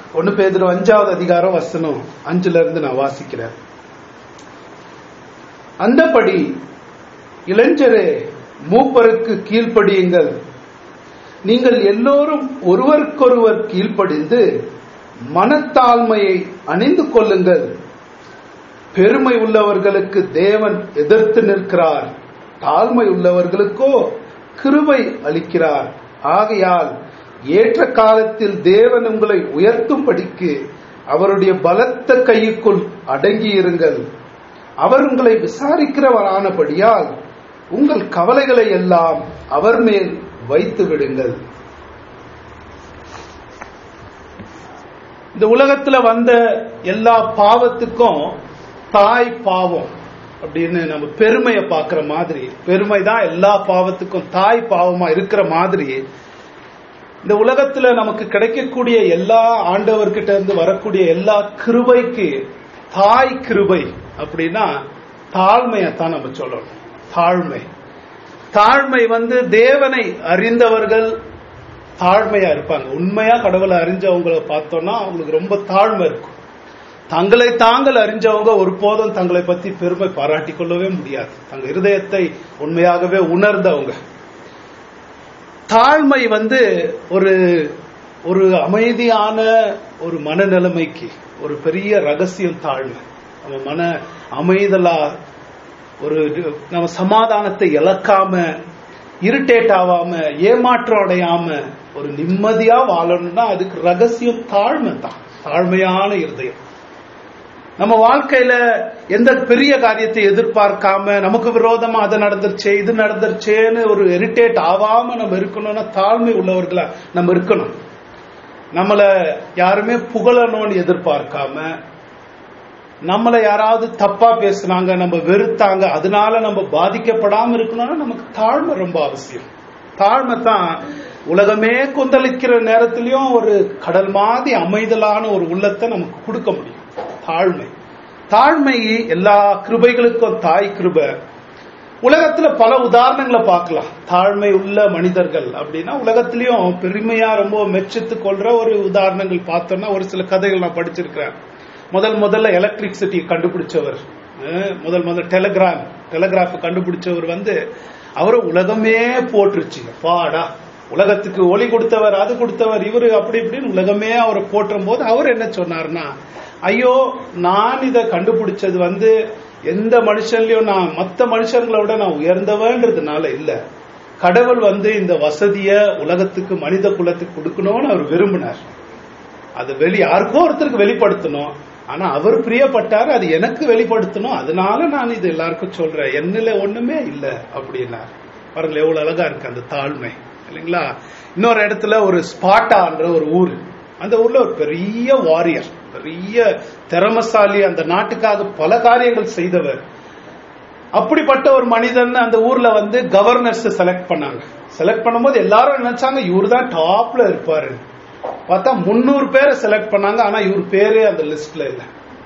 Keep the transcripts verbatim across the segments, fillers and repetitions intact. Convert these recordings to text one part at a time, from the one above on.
ஒன்னு பேதுரு அஞ்சாவது அதிகாரம் வசனம் அஞ்சுல இருந்து நான் வாசிக்கிறேன். அந்தபடி இளைஞரே மூப்பருக்கு கீழ்ப்படியுங்கள். நீங்கள் எல்லோரும் ஒருவருக்கொருவர் கீழ்ப்படிந்து மனத்தாழ்மையை அணிந்து கொள்ளுங்கள். பெருமை உள்ளவர்களுக்கு தேவன் எதிர்த்து நிற்கிறார், தாழ்மை உள்ளவர்களுக்கோ கிருபை அளிக்கிறார். ஆகையால் ஏற்ற காலத்தில் தேவன் உங்களை உயர்த்தும்படிக்கு அவருடைய பலத்த கைக்குள் அடங்கியிருங்கள். அவர் உங்களை விசாரிக்கிறவரானபடியால் உங்கள் கவலைகளை எல்லாம் அவர் மேல் வைத்து விடுங்கள். இந்த உலகத்துல வந்த எல்லா பாவத்துக்கும் தாய் பாவம் அப்படின்னு நம்ம பெருமையை பார்க்கிற மாதிரி, பெருமை தான் எல்லா பாவத்துக்கும் தாய் பாவமா இருக்கிற மாதிரி, இந்த உலகத்துல நமக்கு கிடைக்கக்கூடிய எல்லா ஆண்டவர்கிட்ட இருந்து வரக்கூடிய எல்லா கிருபைக்கு தாய் கிருபை அப்படின்னா தாழ்மையத்தான் நம்ம சொல்லணும். தாழ்மை தாழ்மை வந்து தேவனை அறிந்தவர்கள் தாழ்மையா இருப்பாங்க. உண்மையா கடவுளை அறிஞ்சவங்களை பார்த்தோம்னா அவங்களுக்கு ரொம்ப தாழ்மை இருக்கும். தங்களை தாங்கள் அறிஞ்சவங்க ஒருபோதும் தங்களை பத்தி பெருமை பாராட்டி கொள்ளவே முடியாது. தங்க இருதயத்தை உண்மையாகவே உணர்ந்தவங்க. தாழ்மை வந்து ஒரு ஒரு அமைதியான ஒரு மனநிலைமைக்கு ஒரு பெரிய ரகசியம் தாழ்மை. நம்ம மன அமைதலா ஒரு நம்ம சமாதானத்தை இழக்காம, இரிட்டேட் ஆகாம, ஏமாற்றம் அடையாம ஒரு நிம்மதியா வாழணும்னா அதுக்கு ரகசியம் தாழ்மை தான். தாழ்மையான இருதயம். நம்ம வாழ்க்கையில எந்த பெரிய காரியத்தை எதிர்பார்க்காம நமக்கு விரோதமா அது நடந்துருச்சே இது நடந்துருச்சேன்னு ஒரு இரிட்டேட் ஆகாம நம்ம இருக்கணும்னா தாழ்மை உள்ளவர்களா நம்ம இருக்கணும். நம்மள யாருமே புகழணும்னு எதிர்பார்க்காம, நம்மளை யாராவது தப்பா பேசுனாங்க, நம்ம வெறுத்தாங்க, அதனால நம்ம பாதிக்கப்படாம இருக்கணும்னா நமக்கு தாழ்மை ரொம்ப அவசியம். தாழ்மை தான் உலகமே கொந்தளிக்கிற நேரத்திலயும் ஒரு கடல் மாதிரி அமைதலான ஒரு உள்ளத்தை நமக்கு கொடுக்க முடியும். தாழ்மை தாழ்மை எல்லா கிருபைகளுக்கும் தாய் கிருபை. உலகத்துல பல உதாரணங்களை பார்க்கலாம். தாழ்மை உள்ள மனிதர்கள் அப்படின்னா உலகத்திலயும் பெருமையா ரொம்ப மெச்சித்து கொள்ற ஒரு உதாரணங்கள் பார்த்தோம்னா ஒரு சில கதைகள் நான் படிச்சிருக்கிறேன். முதல் முதல்ல எலக்ட்ரிசிட்டி கண்டுபிடிச்சவர், முதல் முதல் டெலிகிராம் டெலிகிராஃப் கண்டுபிடிச்சவர் வந்து அவரை உலகமே போட்டுருச்சு. பாடா உலகத்துக்கு ஒளி கொடுத்தவர், அது கொடுத்தவர், இவரு அப்படி இப்படின்னு உலகமே அவரை போற்றும் போது அவர் என்ன சொன்னார்னா, ஐயோ நான் இதை கண்டுபிடிச்சது வந்து எந்த மனுஷன்லயும் நான் மற்ற மனுஷங்களை விட நான் உயர்ந்தவன்றதுனால இல்ல, கடவுள் வந்து இந்த வசதிய உலகத்துக்கு மனித குலத்துக்கு கொடுக்கணும்னு அவர் விரும்பினார். அது வெளி யாருக்கோ ஒருத்தருக்கு வெளிப்படுத்தணும், ஆனா அவர் பிரியப்பட்டாரு, அது எனக்கு வெளிப்படுத்தணும், அதனால நான் இது எல்லாருக்கும் சொல்றேன், என்னல ஒண்ணுமே இல்ல அப்படின்னார். பாருங்களேன் எவ்வளவு அழகா இருக்கு அந்த தாழ்மை இல்லைங்களா. இன்னொரு இடத்துல ஒரு ஸ்பாட்டான்ற ஒரு ஊர், அந்த ஊர்ல ஒரு பெரிய வாரியர், பெரிய திறமசாலி, அந்த நாட்டுக்காக பல காரியங்கள் செய்தவர். அப்படிப்பட்ட ஒரு மனிதன் அந்த ஊர்ல வந்து கவர்னர்ஸ் செலக்ட் பண்ணாங்க. செலக்ட் பண்ணும்போது எல்லாரும் நினைச்சாங்க இவரு தான் டாப்ல இருப்பாரு. பார்த்தா முன்னூறு பேரை செலக்ட் பண்ணாங்க, ஆனா இவர் பேரே அந்த லிஸ்ட்ல இல்ல.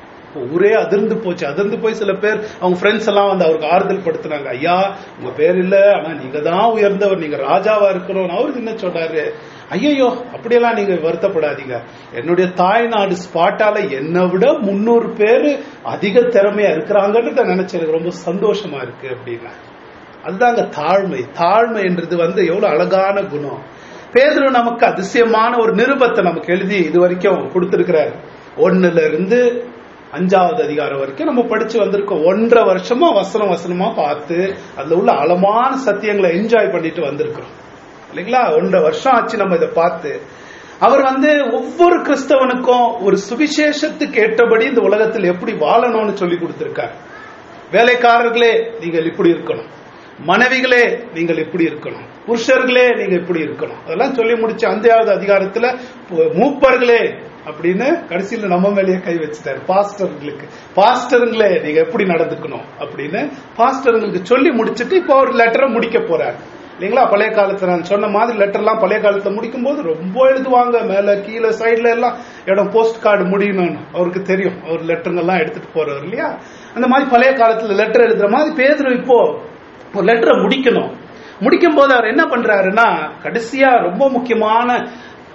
ஊரே அதிர்ந்து போச்சு. அதிர்ந்து போய் சில பேர் அவங்க ஃப்ரெண்ட்ஸ் எல்லாம் வந்து அவருக்கு ஆறுதல் படுத்தினாங்க, ஐயா உங்க பேர் இல்ல, ஆனா நீங்க தான் உயர்ந்தவர், நீங்க ராஜாவா இருக்கணும். அவருக்கு என்ன சொல்றாரு, ஐயோ அப்படியெல்லாம் நீங்க வருத்தப்படாதீங்க, என்னுடைய தாய் நாடு ஸ்பாட்டால என்னை விட முன்னூறு பேரு அதிக திறமையா இருக்கிறாங்கன்னு நினைச்சது ரொம்ப சந்தோஷமா இருக்கு அப்படின்னா. அதுதாங்க தாழ்மை. தாழ்மை என்றது வந்து எவ்வளவு அழகான குணம். பேதுரு நமக்கு அதிசயமான ஒரு நிருபத்தை நமக்கு எழுதி இது வரைக்கும் கொடுத்திருக்கிறார். ஒண்ணுல இருந்து அஞ்சாவது அதிகாரம் வரைக்கும் நம்ம படிச்சு வந்திருக்கோம். ஒன்றரை வருஷமா வசனம் வசனமா பார்த்து அதுல உள்ள ஆழமான சத்தியங்களை என்ஜாய் பண்ணிட்டு வந்திருக்கிறோம் இல்லைங்களா. ஒன்றரை வருஷம் ஆச்சு நம்ம இதை பார்த்து. அவர் வந்து ஒவ்வொரு கிறிஸ்தவனுக்கும் ஒரு சுவிசேஷத்துக்கு ஏற்றபடி இந்த உலகத்தில் எப்படி வாழணும்னு சொல்லி கொடுத்திருக்கார். வேலைக்காரர்களே நீங்கள் இப்படி இருக்கணும், மனைவிகளே நீங்கள் இப்படி இருக்கணும், புருஷர்களே நீங்க இப்படி இருக்கணும், அதெல்லாம் சொல்லி முடிச்சு அஞ்சாவது அதிகாரத்துல மூப்பர்களே அப்படின்னு கடைசியில நம்ம மேலேயே கை வச்சுட்டாரு. பாஸ்டர்களுக்கு பாஸ்டருங்களே நீங்க எப்படி நடந்துக்கணும் அப்படின்னு பாஸ்டர்களுக்கு சொல்லி முடிச்சுட்டு இப்போ ஒரு லெட்டரை முடிக்க போறாரு இல்லைங்களா. பழைய காலத்துல நான் சொன்ன மாதிரி லெட்டர் எல்லாம் பழைய காலத்துல முடிக்கும் போது ரொம்ப எழுதுவாங்க, மேல கீழே சைட்ல எல்லாம் இடம் போஸ்ட் கார்டு முடியணும்னு அவருக்கு தெரியும். அவர் லெட்டருங்கெல்லாம் எடுத்துட்டு போறவர் இல்லையா. அந்த மாதிரி பழைய காலத்துல லெட்டர் எழுதுற மாதிரி பேதுரு இப்போ ஒரு லெட்டரை முடிக்கணும். முடிக்கும் போது அவர் என்ன பண்றாருன்னா, கடைசியா ரொம்ப முக்கியமான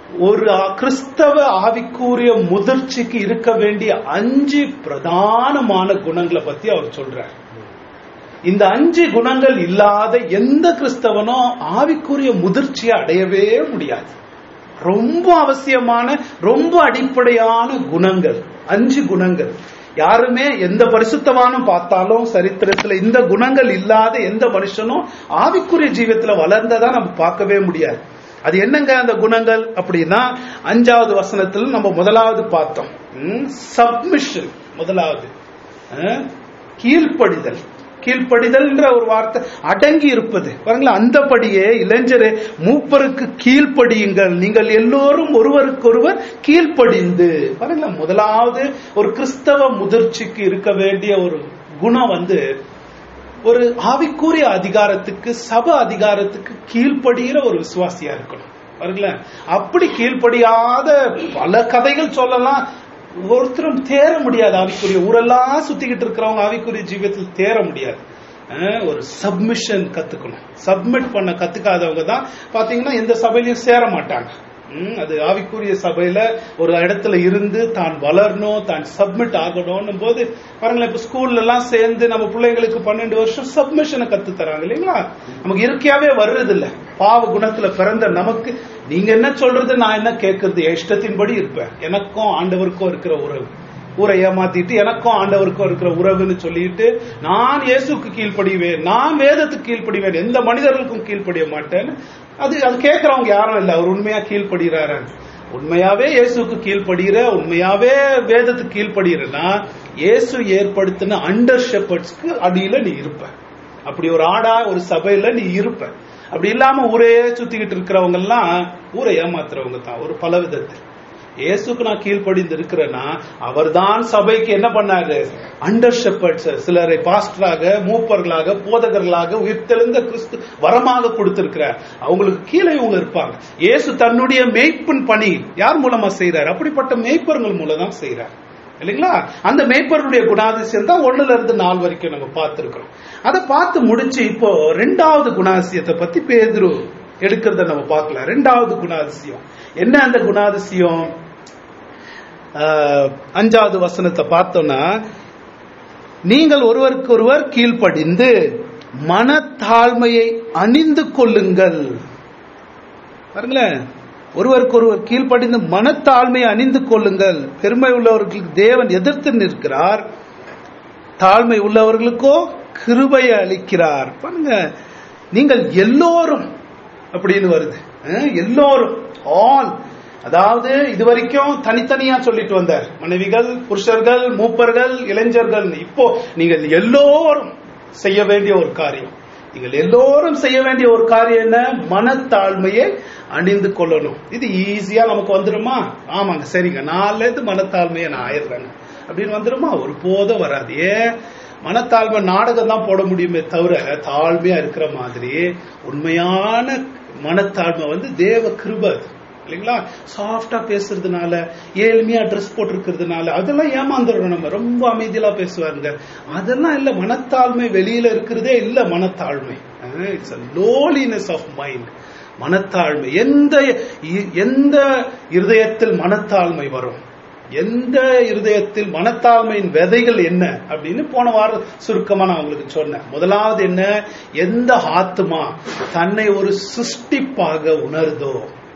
ஒரு கிறிஸ்தவ ஆவிக்குரிய முதிர்ச்சிக்கு இருக்க வேண்டிய அஞ்சு பிரதானமான குணங்களை பத்தி அவர் சொல்றார். இந்த அஞ்சு குணங்கள் இல்லாத எந்த கிறிஸ்தவனும் ஆவிக்குரிய முதிர்ச்சியை அடையவே முடியாது. ரொம்ப அவசியமான ரொம்ப அடிப்படையான குணங்கள், அஞ்சு குணங்கள். யாருமே எந்த பரிசுத்தவானும் பார்த்தாலும் சரித்திரத்துல இந்த குணங்கள் இல்லாத எந்த மனுஷனும் ஆவிக்குரிய ஜீவியத்துல வளர்ந்ததா நம்ம பார்க்கவே முடியாது. அது என்னங்க அந்த குணங்கள் அப்படின்னா, அஞ்சாவது வசனத்தில் நம்ம முதலாவது பார்த்தோம், சப்மிஷன். முதலாவது கீழ்ப்படிதல். கீழ்ப்படிதல் என்ற ஒரு வார்த்தை, அடங்கி இருப்பது. பாருங்களா, அந்தபடியே இளைஞரே மூப்பருக்கு கீழ்ப்படியுங்கள், நீங்கள் எல்லோரும் ஒருவருக்கொருவர் கீழ்ப்படிந்து. பாருங்களா, முதலாவது ஒரு கிறிஸ்தவ முதிர்ச்சிக்கு இருக்க வேண்டிய ஒரு குணம் வந்து ஒரு ஆவிக்குரிய அதிகாரத்துக்கு, சப அதிகாரத்துக்கு கீழ்ப்படுகிற ஒரு விசுவாசியா இருக்கணும். பாருங்களேன், அப்படி கீழ்ப்படியாத பல கதைகள் சொல்லலாம், ஒருத்தரும் தேர முடியாது. ஆவிக்குரிய ஊரெல்லாம் சுத்திக்கிட்டு இருக்கிறவங்க ஆவிக்குரிய ஜீவியத்தில் தேர முடியாது. ஒரு சப்மிஷன் கத்துக்கணும். சப்மிட் பண்ண கத்துக்காதவங்க தான் பாத்தீங்கன்னா எந்த சபையிலையும் சேர மாட்டாங்க. அது ஆவிக்குரிய சபையில ஒரு இடத்துல இருந்து தான் வளரணும், தான் சப்மிட் ஆகணும் போது பாருங்களேன், இப்ப ஸ்கூல்ல எல்லாம் சேர்ந்து நம்ம பிள்ளைங்களுக்கு பன்னெண்டு வருஷம் சப்மிஷனை கத்து தராங்க இல்லைங்களா? நமக்கு இயற்கையாவே வர்றது இல்ல. பாவ குணத்துல பிறந்த நமக்கு நீங்க என்ன சொல்றது, நான் என்ன கேட்கறது, இஷ்டத்தின்படி இருப்பேன். எனக்கும் ஆண்டவருக்கும் இருக்கிற உறவு, ஊரை ஏமாத்திட்டு எனக்கும் ஆண்டவருக்கும் இருக்கிற உறவுன்னு சொல்லிட்டு நான் இயேசுக்கு கீழ்ப்படிவேன், நான் வேதத்துக்கு கீழ்ப்படிவேன், எந்த மனிதர்களுக்கும் கீழ்ப்படிய மாட்டேன்னு அது அது கேட்கறவங்க யாரும் இல்ல. அவர் உண்மையா கீழ்ப்படுகிறாரு, உண்மையாவே இயேசுக்கு கீழ்ப்படுகிற, உண்மையாவே வேதத்துக்கு கீழ்ப்படுகிறன்னா இயேசு ஏற்படுத்தின அண்டர் ஷெப்பர்ட்ஸ்க்கு அடியில நீ இருப்ப. அப்படி ஒரு ஆடா ஒரு சபையில நீ இருப்ப. அப்படி இல்லாம ஊரே சுத்திக்கிட்டு இருக்கிறவங்க எல்லாம் ஊரை ஏமாத்துறவங்க தான் ஒரு பல விதத்தில். இயேசுக்கு நான் கீழ்ப்படிந்து இருக்கிறேன்னா அவர் தான் சபைக்கு என்ன பண்ணாரு, அண்டர் ஷெப்பர்ட்ஸ், சிலரை பாஸ்டராக, மூப்பர்களாக, போதகர்களாக உயிர்த்தெழுந்த கிறிஸ்து வரமாக கொடுத்திருக்கிறார். அவங்களுக்கு கீழே இவங்க இருப்பாங்க. இயேசு தன்னுடைய மேய்ப்பின் பணி யார் மூலமா செய்யறாரு, அப்படிப்பட்ட மேய்ப்பர்கள் மூலம் தான் செய்யறாரு இல்லைங்களா? அந்த மேய்ப்பருடைய குணாதிசயம் தான் ஒண்ணுல இருந்து நாலு வரைக்கும் நம்ம பார்த்திருக்கிறோம். அதை பார்த்து முடிச்சு இப்போ ரெண்டாவது குணாதிசயத்தை பத்தி பேதுரு எடுக்கிறத நம்ம பார்க்கலாம். ரெண்டாவது குணாதிசயம் என்ன? அந்த குணாதிசயம் அஞ்சாவது வசனத்தை பார்த்தோம்னா, நீங்கள் ஒருவருக்கு ஒருவர் கீழ்ப்படிந்து மனத்தாழ்மையை அணிந்து கொள்ளுங்கள். பாருங்களேன், ஒருவருக்கு ஒருவர் கீழ்ப்படிந்து மனத்தாழ்மையை அணிந்து கொள்ளுங்கள். பெருமை உள்ளவர்களுக்கு தேவன் எதிர்த்து நிற்கிறார், தாழ்மை உள்ளவர்களுக்கோ கிருபையை அளிக்கிறார். பாருங்க, நீங்கள் எல்லோரும் அப்படின்னு வருது, எல்லோரும், ஆல். அதாவது இதுவரைக்கும் தனித்தனியா சொல்லிட்டு வந்தார், மனைவிகள், புருஷர்கள், மூப்பர்கள், இளைஞர்கள். இப்போ நீங்கள் எல்லோரும் செய்ய வேண்டிய ஒரு காரியம், நீங்கள் எல்லோரும் செய்ய வேண்டிய ஒரு காரியம் என்ன? மனத்தாழ்மையை அணிந்து கொள்ளணும். இது ஈஸியா நமக்கு வந்துருமா? ஆமாங்க, சரிங்க, நாலுல இருந்து மனத்தாழ்மையை நான் ஆயிடுறேங்க அப்படின்னு வந்துருமா? ஒரு போதும் வராது. ஏன்? மனத்தாழ்மை நாடகம் தான் போட முடியுமே தவிர தாழ்மையா இருக்கிற மாதிரி உண்மையான மனத்தாழ்மை வந்து தேவ கிருபை இல்லைங்களா? சாஃப்டா பேசுறதுனால, ஏழ்மையா ட்ரெஸ் போட்டிருக்கிறதுனால அதெல்லாம் ஏமாந்துடுறோம். நம்ம ரொம்ப அமைதியா பேசுவாருங்க, அதெல்லாம் இல்ல. மனத்தாழ்மை வெளியில இருக்கிறதே இல்ல. மனத்தாழ்மை it's a lowliness of mind. மனத்தாழ்மை எந்த எந்த இருதயத்தில் மனத்தாழ்மை வரும், எந்த இருதயத்தில் மனத்தாழ்மையின் விதைகள் என்ன அப்படின்னு போன வாரம் சுருக்கமா நான் உங்களுக்கு சொன்னேன். முதலாவது என்ன? எந்த ஆத்மா தன்னை ஒரு சிருஷ்டிப்பாக உணர்தோ,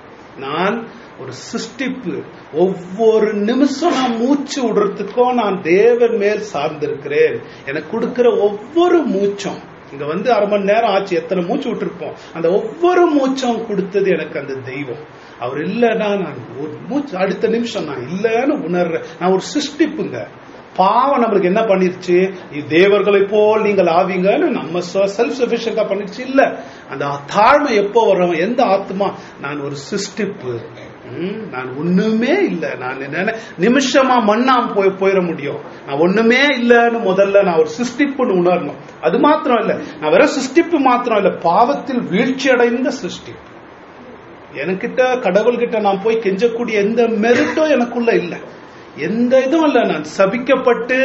நான் ஒரு சிருஷ்டிப்பு, ஒவ்வொரு நிமிஷம் நான் மூச்சு விடுறதுக்கும் நான் தேவன் மேல் சார்ந்திருக்கிறேன். எனக்கு கொடுக்கிற ஒவ்வொரு மூச்சும், இங்க வந்து அரை மணி நேரம் ஆச்சு, எத்தனை மூச்சு விட்டுருப்போம், அந்த ஒவ்வொரு மூச்சும் கொடுத்தது எனக்கு அந்த தெய்வம். அவர் இல்லைன்னா நான் ஒரு மூச்சு அடுத்த நிமிஷம் நான் இல்லைன்னு உணர்றேன். நான் ஒரு சிருஷ்டிப்புங்க. பாவம் நம்மளுக்கு என்ன பண்ணிருச்சு? தேவர்களை போல் நீங்கள் ஆவீங்கன்னு நம்ம செல்ஃப் சஃபிஷியன்டா பண்ணிருச்சு. இல்ல, அந்த தாழ்மை எப்போ வர்றவன், எந்த ஆத்மா நான் ஒரு சிருஷ்டிப்பு, நான் ஒண்ணுமே இல்லை, நான் என்ன நிமிஷமா மண்ணா போய் போயிட முடியும், நான் ஒண்ணுமே இல்லைன்னு முதல்ல நான் ஒரு சிருஷ்டிப்புன்னு உணரணும். அது மாத்திரம் இல்ல, நான் வேற சிருஷ்டிப்பு மாத்திரம் இல்ல, பாவத்தில் வீழ்ச்சி அடைந்த சிருஷ்டிப்பு. எனக்கிட்ட கடவுள்கிட்ட நான் போய் கெஞ்சக்கூடிய எந்த மெரிட்டும் எனக்குள்ள இல்லை, எந்த இதுவும் இல்ல. நான் சபிக்கப்பட்டு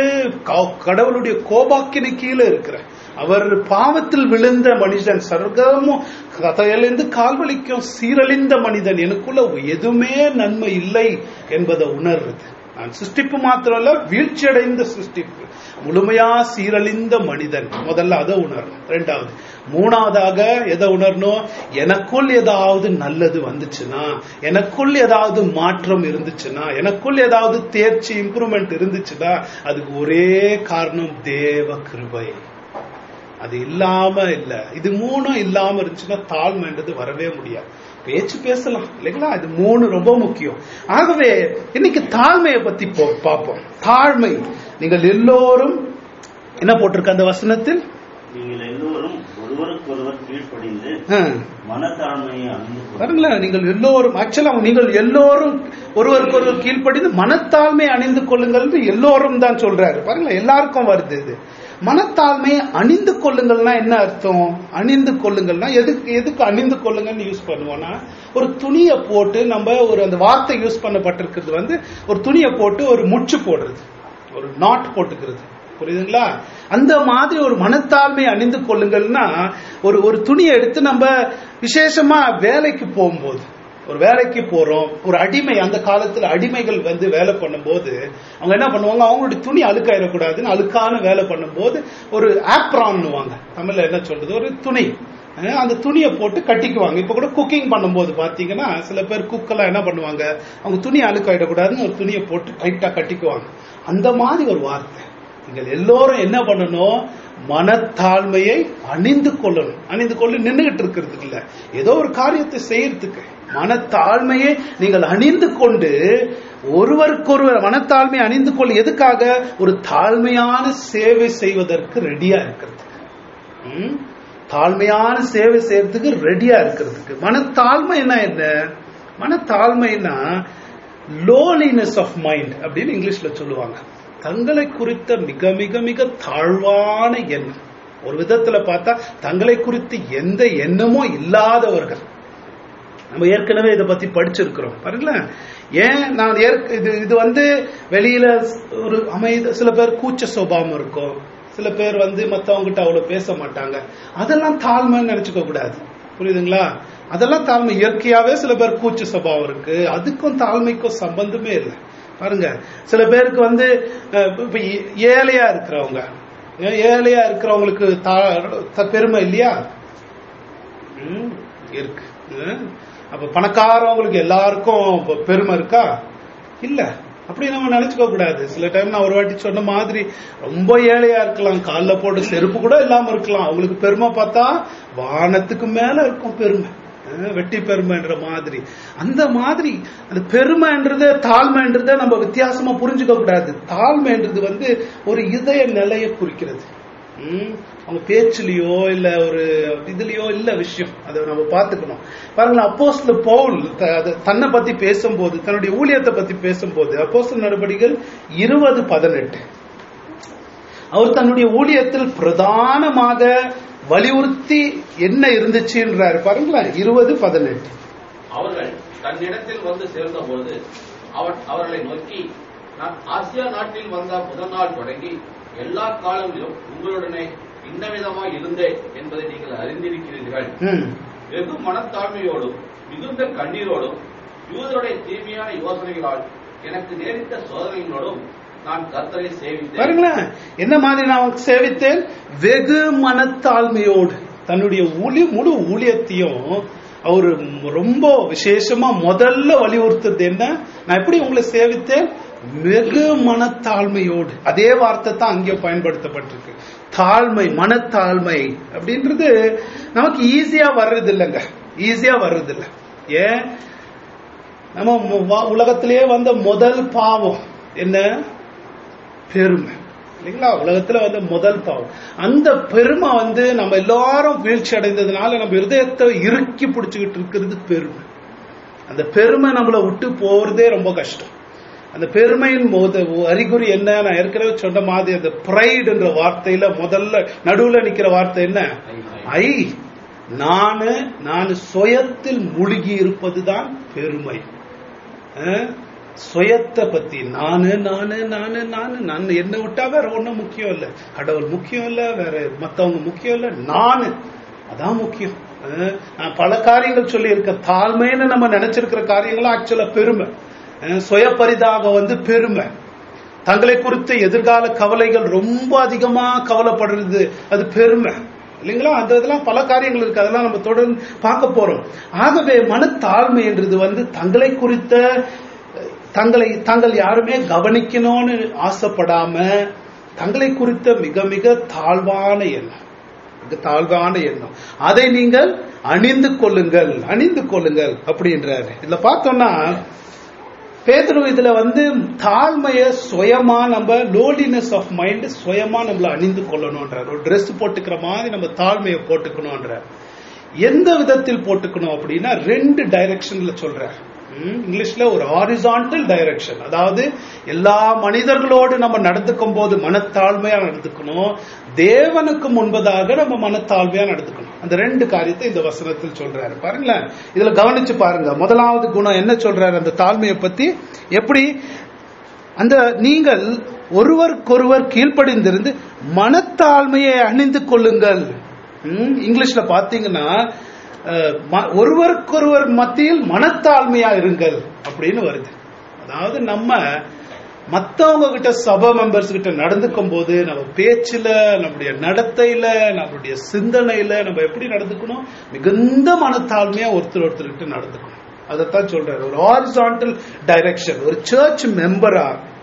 கடவுளுடைய கோபாக்கினை கீழே இருக்கிறேன். அவர் பாவத்தில் விழுந்த மனுஷன், சர்க்கமும் தலையிலிருந்து கால்வலிக்கும் சீரழிந்த மனிதன், எனக்குள்ள எதுவுமே நன்மை இல்லை என்பதை உணர்றது. நான் சிருஷ்டிப்பு மாத்திரம் இல்ல, வீழ்ச்சி அடைந்த சிருஷ்டிப்பு, முழுமையா சீரழிந்த மனிதன். முதல்ல அதை உணரணும். ரெண்டாவது, மூணாவதாக எதை உணரணும்? எனக்குள் ஏதாவது நல்லது வந்துச்சுன்னா, எனக்குள் ஏதாவது மாற்றம் இருந்துச்சுன்னா, எனக்குள் ஏதாவது தேர்ச்சி இம்ப்ரூவ்மெண்ட் இருந்துச்சுன்னா, அதுக்கு ஒரே காரணம் தேவ கிருபை. அது இல்லாம இல்ல. இது மூணும் இல்லாம இருந்துச்சுன்னா தாழ்மைன்றது வரவே முடியாது. பேச்சு பேசலாம் இல்லைங்களா, இது மூணு ரொம்ப முக்கியம். ஆகவே இன்னைக்கு தாழ்மையை பத்தி பார்ப்போம். தாழ்மை, நீங்கள் எல்லோரும் என்ன போட்டிருக்க அந்த வசனத்தில்? நீங்கள் எல்லோரும் ஒருவருக்கு ஒருவர் கீழ்ப்படிந்து மனத்தாழ்மையை அணிந்து பாருங்களேன். நீங்கள் எல்லோரும் ஆக்சுவலா நீங்கள் எல்லோரும் ஒருவருக்கு ஒருவர் கீழ்ப்படிந்து மனத்தாழ்மை அணிந்து கொள்ளுங்கள். எல்லோரும் தான் சொல்றாரு. பாருங்களேன், எல்லாருக்கும் வருது இது. மனத்தாழ்மையை அணிந்து கொள்ளுங்கள்னா என்ன அர்த்தம்? அணிந்து கொள்ளுங்கள்னா எதுக்கு எதுக்கு அணிந்து கொள்ளுங்கன்னு யூஸ் பண்ணுவோம்னா, ஒரு துணியை போட்டு நம்ம ஒரு அந்த வார்த்தை யூஸ் பண்ணப்பட்டிருக்கிறது வந்து ஒரு துணியை போட்டு ஒரு முச்சு போடுறது, ஒரு நாட் போட்டுக்கிறது, புரியுதுங்களா? அந்த மாதிரி ஒரு மனத்தாழ்மை அணிந்து கொள்ளுங்கள்னா, ஒரு ஒரு துணியை எடுத்து நம்ம விசேஷமா வேலைக்கு போகும்போது, ஒரு வேலைக்கு போறோம், ஒரு அடிமை, அந்த காலத்துல அடிமைகள் வந்து வேலை பண்ணும் போது அவங்க என்ன பண்ணுவாங்க, அவங்களுடைய துணி அழுக்காயிடக்கூடாதுன்னு அழுக்கான வேலை பண்ணும் போது ஒரு ஆப்ரான்னுவாங்க, தமிழ்ல என்ன சொல்றது, ஒரு துணி, அந்த துணியை போட்டு கட்டிக்குவாங்க. இப்ப கூட குக்கிங் பண்ணும்போது பாத்தீங்கன்னா சில பேர் குக்கெல்லாம் என்ன பண்ணுவாங்க, அவங்க துணி அழுக்காயிடக்கூடாதுன்னு ஒரு துணியை போட்டு டைட்டா கட்டிக்குவாங்க. அந்த மாதிரி ஒரு வார்த்தை, நீங்கள் எல்லோரும் என்ன பண்ணணும், மனத்தாழ்மையை அணிந்து கொள்ளணும். அணிந்து கொள்ள நின்றுகிட்டு இருக்கிறதுக்கு இல்ல, ஏதோ ஒரு காரியத்தை செய்யறதுக்கு மனத்தாழ்மையை நீங்கள் அணிந்து கொண்டு ஒருவருக்கொருவர் மனத்தாழ்மையை அணிந்து கொள்ள, எதுக்காக? ஒரு தாழ்மையான சேவை செய்வதற்கு ரெடியா இருக்கிறதுக்கு, தாழ்மையான சேவை செய்யறதுக்கு ரெடியா இருக்கிறதுக்கு. மனத்தாழ்மைனா என்ன? மனத்தாழ்மைனா லோலினஸ் ஆஃப் மைண்ட் அப்படின்னு இங்கிலீஷ்ல சொல்லுவாங்க. தங்களை குறித்த மிக மிக மிக தாழ்வான எண்ணம். ஒரு விதத்துல பார்த்தா தங்களை குறித்து எந்த எண்ணமோ இல்லாதவர்கள். நம்ம ஏற்கனவே இதை பத்தி படிச்சிருக்கிறோம் பாருங்களேன். ஏன் நான் இது இது வந்து வெளியில ஒரு அமைதி, சில பேர் கூச்ச சுபாவம் இருக்கும், சில பேர் வந்து மத்தவங்கிட்ட அவ்வளவு பேச மாட்டாங்க, அதெல்லாம் தாழ்மைன்னு நினைச்சுக்க கூடாது, புரியுதுங்களா? அதெல்லாம் தாழ்மை. இயற்கையாவே சில பேர் கூச்ச சுபாவம் இருக்கு, அதுக்கும் தாழ்மைக்கும் சம்பந்தமே இல்லை. பாருங்க, சில பேருக்கு வந்து இப்ப ஏழையா இருக்கிறவங்க, ஏழையா இருக்கிறவங்களுக்கு பெருமை இல்லையா? இருக்கு. அப்ப பணக்காரவங்களுக்கு எல்லாருக்கும் பெருமை இருக்கா? இல்ல. அப்படி நம்ம நினைச்சுக்க கூடாது. சில டைம் நான் ஒரு வாட்டி சொன்ன மாதிரி ரொம்ப ஏழையா இருக்கலாம், காலில் போட்டு செருப்பு கூட இல்லாம இருக்கலாம், அவங்களுக்கு பெருமை பார்த்தா வானத்துக்கு மேல இருக்கும் பெருமை, வெட்டி பெருமைன்ற மாதிரி. அந்த மாதிரி அந்த பெருமைன்றது தாழ்மைன்றத நம்ம வித்தியாசமா புரிஞ்சுக்க கூடாது. தாழ்மைன்றது வந்து ஒரு இதய நிலையை குறிக்கிறது. அவங்க பேச்சுலயோ இல்ல ஒரு இதுலயோ இல்ல விஷயம், அதை நம்ம பார்த்துக்கணும். பாருங்களேன், அப்போஸ்தலர் பவுல் தன்னை பத்தி பேசும்போது, தன்னுடைய ஊழியத்தை பத்தி பேசும்போது, அப்போஸ்தலர் நடவடிக்கைகள் இருபது பதினெட்டு அவர் தன்னுடைய ஊழியத்தில் பிரதானமாக வலியுறுத்தி என்ன இருந்துச்சுன்றாரு பாருங்களேன். இருபது பதினெட்டு அவர்கள் தன்னிடத்தில் வந்து சேர்ந்த போது அவன் அவர்களை நோக்கி, நான் ஆசியா நாட்டில் வந்த முதல் நாள் தொடங்கி எல்லா காலங்களிலும் உங்களுடனே இந்த விதமாய் இருந்தேன் என்பதை நீங்கள் அறிந்திருக்கிறீர்கள். வெகு மனத்தாழ்மையோடும் மிகுந்த கண்ணீரோடும் யூதருடைய தீமையான யோசனைகளால் எனக்கு நேரிட்ட சோதனைகளோடும் நான் கர்த்தரை சேவித்தேன். பாருங்களேன், என்ன மாதிரி நான் சேவித்தேன்? வெகு மனத்தாழ்மையோடு. தன்னுடைய ஊழிய முழு ஊழியத்தையும் அவரு ரொம்ப விசேஷமா முதல்ல வலியுறுத்துறது என்ன? நான் எப்படி உங்களை சேவித்தேன்? வெகு மனத்தாழ்மையோடு. அதே வார்த்தை தான் அங்கே பயன்படுத்தப்பட்டிருக்கு. தாழ்மை, மனத்தாழ்மை அப்படின்றது நமக்கு ஈஸியா வர்றது இல்லைங்க, ஈஸியா வர்றது இல்லை. ஏன்? நம்ம உலகத்திலேயே வந்த முதல் பாவம் என்ன? பெருமை, இல்லைங்களா? உலகத்துல வந்து முதல் பாவம். அந்த பெருமை வந்து நம்ம எல்லாரும் வீழ்ச்சி அடைந்ததுனால நம்ம இருதயத்தை இறுக்கி பிடிச்சுக்கிட்டு இருக்கிறது பெருமை. அந்த பெருமை நம்மளை விட்டு போறதே ரொம்ப கஷ்டம். அந்த பெருமையின் போது அறிகுறி என்ன? நான் ஏற்கனவே சொன்ன மாதிரி அந்த பிரைட் என்ற வார்த்தையில முதல்ல நடுவுல நிக்கிற வார்த்தை என்ன? ஐ. நானு நான் சுயத்தில் மூழ்கி இருப்பதுதான் பெருமை. சுயத்தை பத்தி நானு நானு நானு நானு நான் என்ன விட்டா வேற ஒண்ணும் முக்கியம் இல்ல, கடவுள் முக்கியம் இல்ல, வேற மத்தவங்க முக்கியம் இல்ல, நானு அதான் முக்கியம். நான் பல காரியங்கள் சொல்லி இருக்க, தாழ்மைன்னு நம்ம நினைச்சிருக்கிற காரியங்களும் ஆக்சுவலா பெருமை. சுய பரிதாகம் வந்து பெருமை. தங்களை குறித்த எதிர்கால கவலைகள் ரொம்ப அதிகமா கவலைப்படுறது அது பெருமை இல்லைங்களா? அந்த இதெல்லாம் பல காரியங்கள் இருக்கு, அதெல்லாம் நம்ம தொடர்ந்து பார்க்க போறோம். ஆகவே மனத்தாழ்மை என்றது வந்து தங்களை குறித்த தங்களை தாங்கள் யாருமே கவனிக்கணும்னு ஆசைப்படாம தங்களை குறித்த மிக மிக தாழ்வான எண்ணம், மிக தாழ்வான எண்ணம். அதை நீங்கள் அணிந்து கொள்ளுங்கள், அணிந்து கொள்ளுங்கள் அப்படின்றாரு. இதுல பார்த்தோம்னா பேதுரு இதுல வந்து தாழ்மைய சுயமா நம்ம லோலினஸ் ஆஃப் மைண்ட் சுயமா நம்மள அணிந்து கொள்ளணும்ன்றார். ஒரு ட்ரெஸ் போட்டுக்கிற மாதிரி நம்ம தாழ்மையை போட்டுக்கணும்ன்றார். எந்த விதத்தில் போட்டுக்கணும் அப்படின்னா ரெண்டு டைரக்ஷன்ல சொல்றார். இங்கிலீஷ்ல ஒரு ஹாரிசான்டல் டைரக்ஷன், அதாவது எல்லா மனிதர்களோடு நம்ம நடந்துக்கும் போது மனத்தாழ்மையா நடந்துக்கணும், தேவனுக்கு முன்பதாக நம்ம மனத்தாழ்மையா நடந்துக்கணும். அந்த ரெண்டு காரியத்தை இந்த வசனத்தில் சொல்றாரு. பாருங்களேன், இதுல கவனிச்சு பாருங்க. முதலாவது குணம் என்ன சொல்றாரு அந்த தாழ்மையை பத்தி? எப்படி அந்த நீங்கள் ஒருவருக்கொருவர் கீழ்ப்படிந்திருந்து மனத்தாழ்மையை அணிந்து கொள்ளுங்கள். இங்கிலீஷ்ல பாத்தீங்கன்னா ஒருவருக்கொருவர் மத்தியில் மனத்தாழ்மையா இருங்கள் அப்படின்னு வருது. அதாவது நம்ம மத்தவங்க கிட்ட சபை மெம்பர்ஸ் கிட்ட நடந்துக்கும் போது நம்ம பேச்சுல, நம்முடைய நடத்தையில, நம்மளுடைய சிந்தனையில நம்ம எப்படி நடந்துக்கணும்? மிகுந்த மனத்தாழ்மையா ஒருத்தர் ஒருத்தர் கிட்ட நடந்துக்கணும். அதைத்தான் சொல்றாரு, ஒரு ஹாரிசான்டல் டைரக்ஷன். ஒரு சர்ச் மெம்பரா,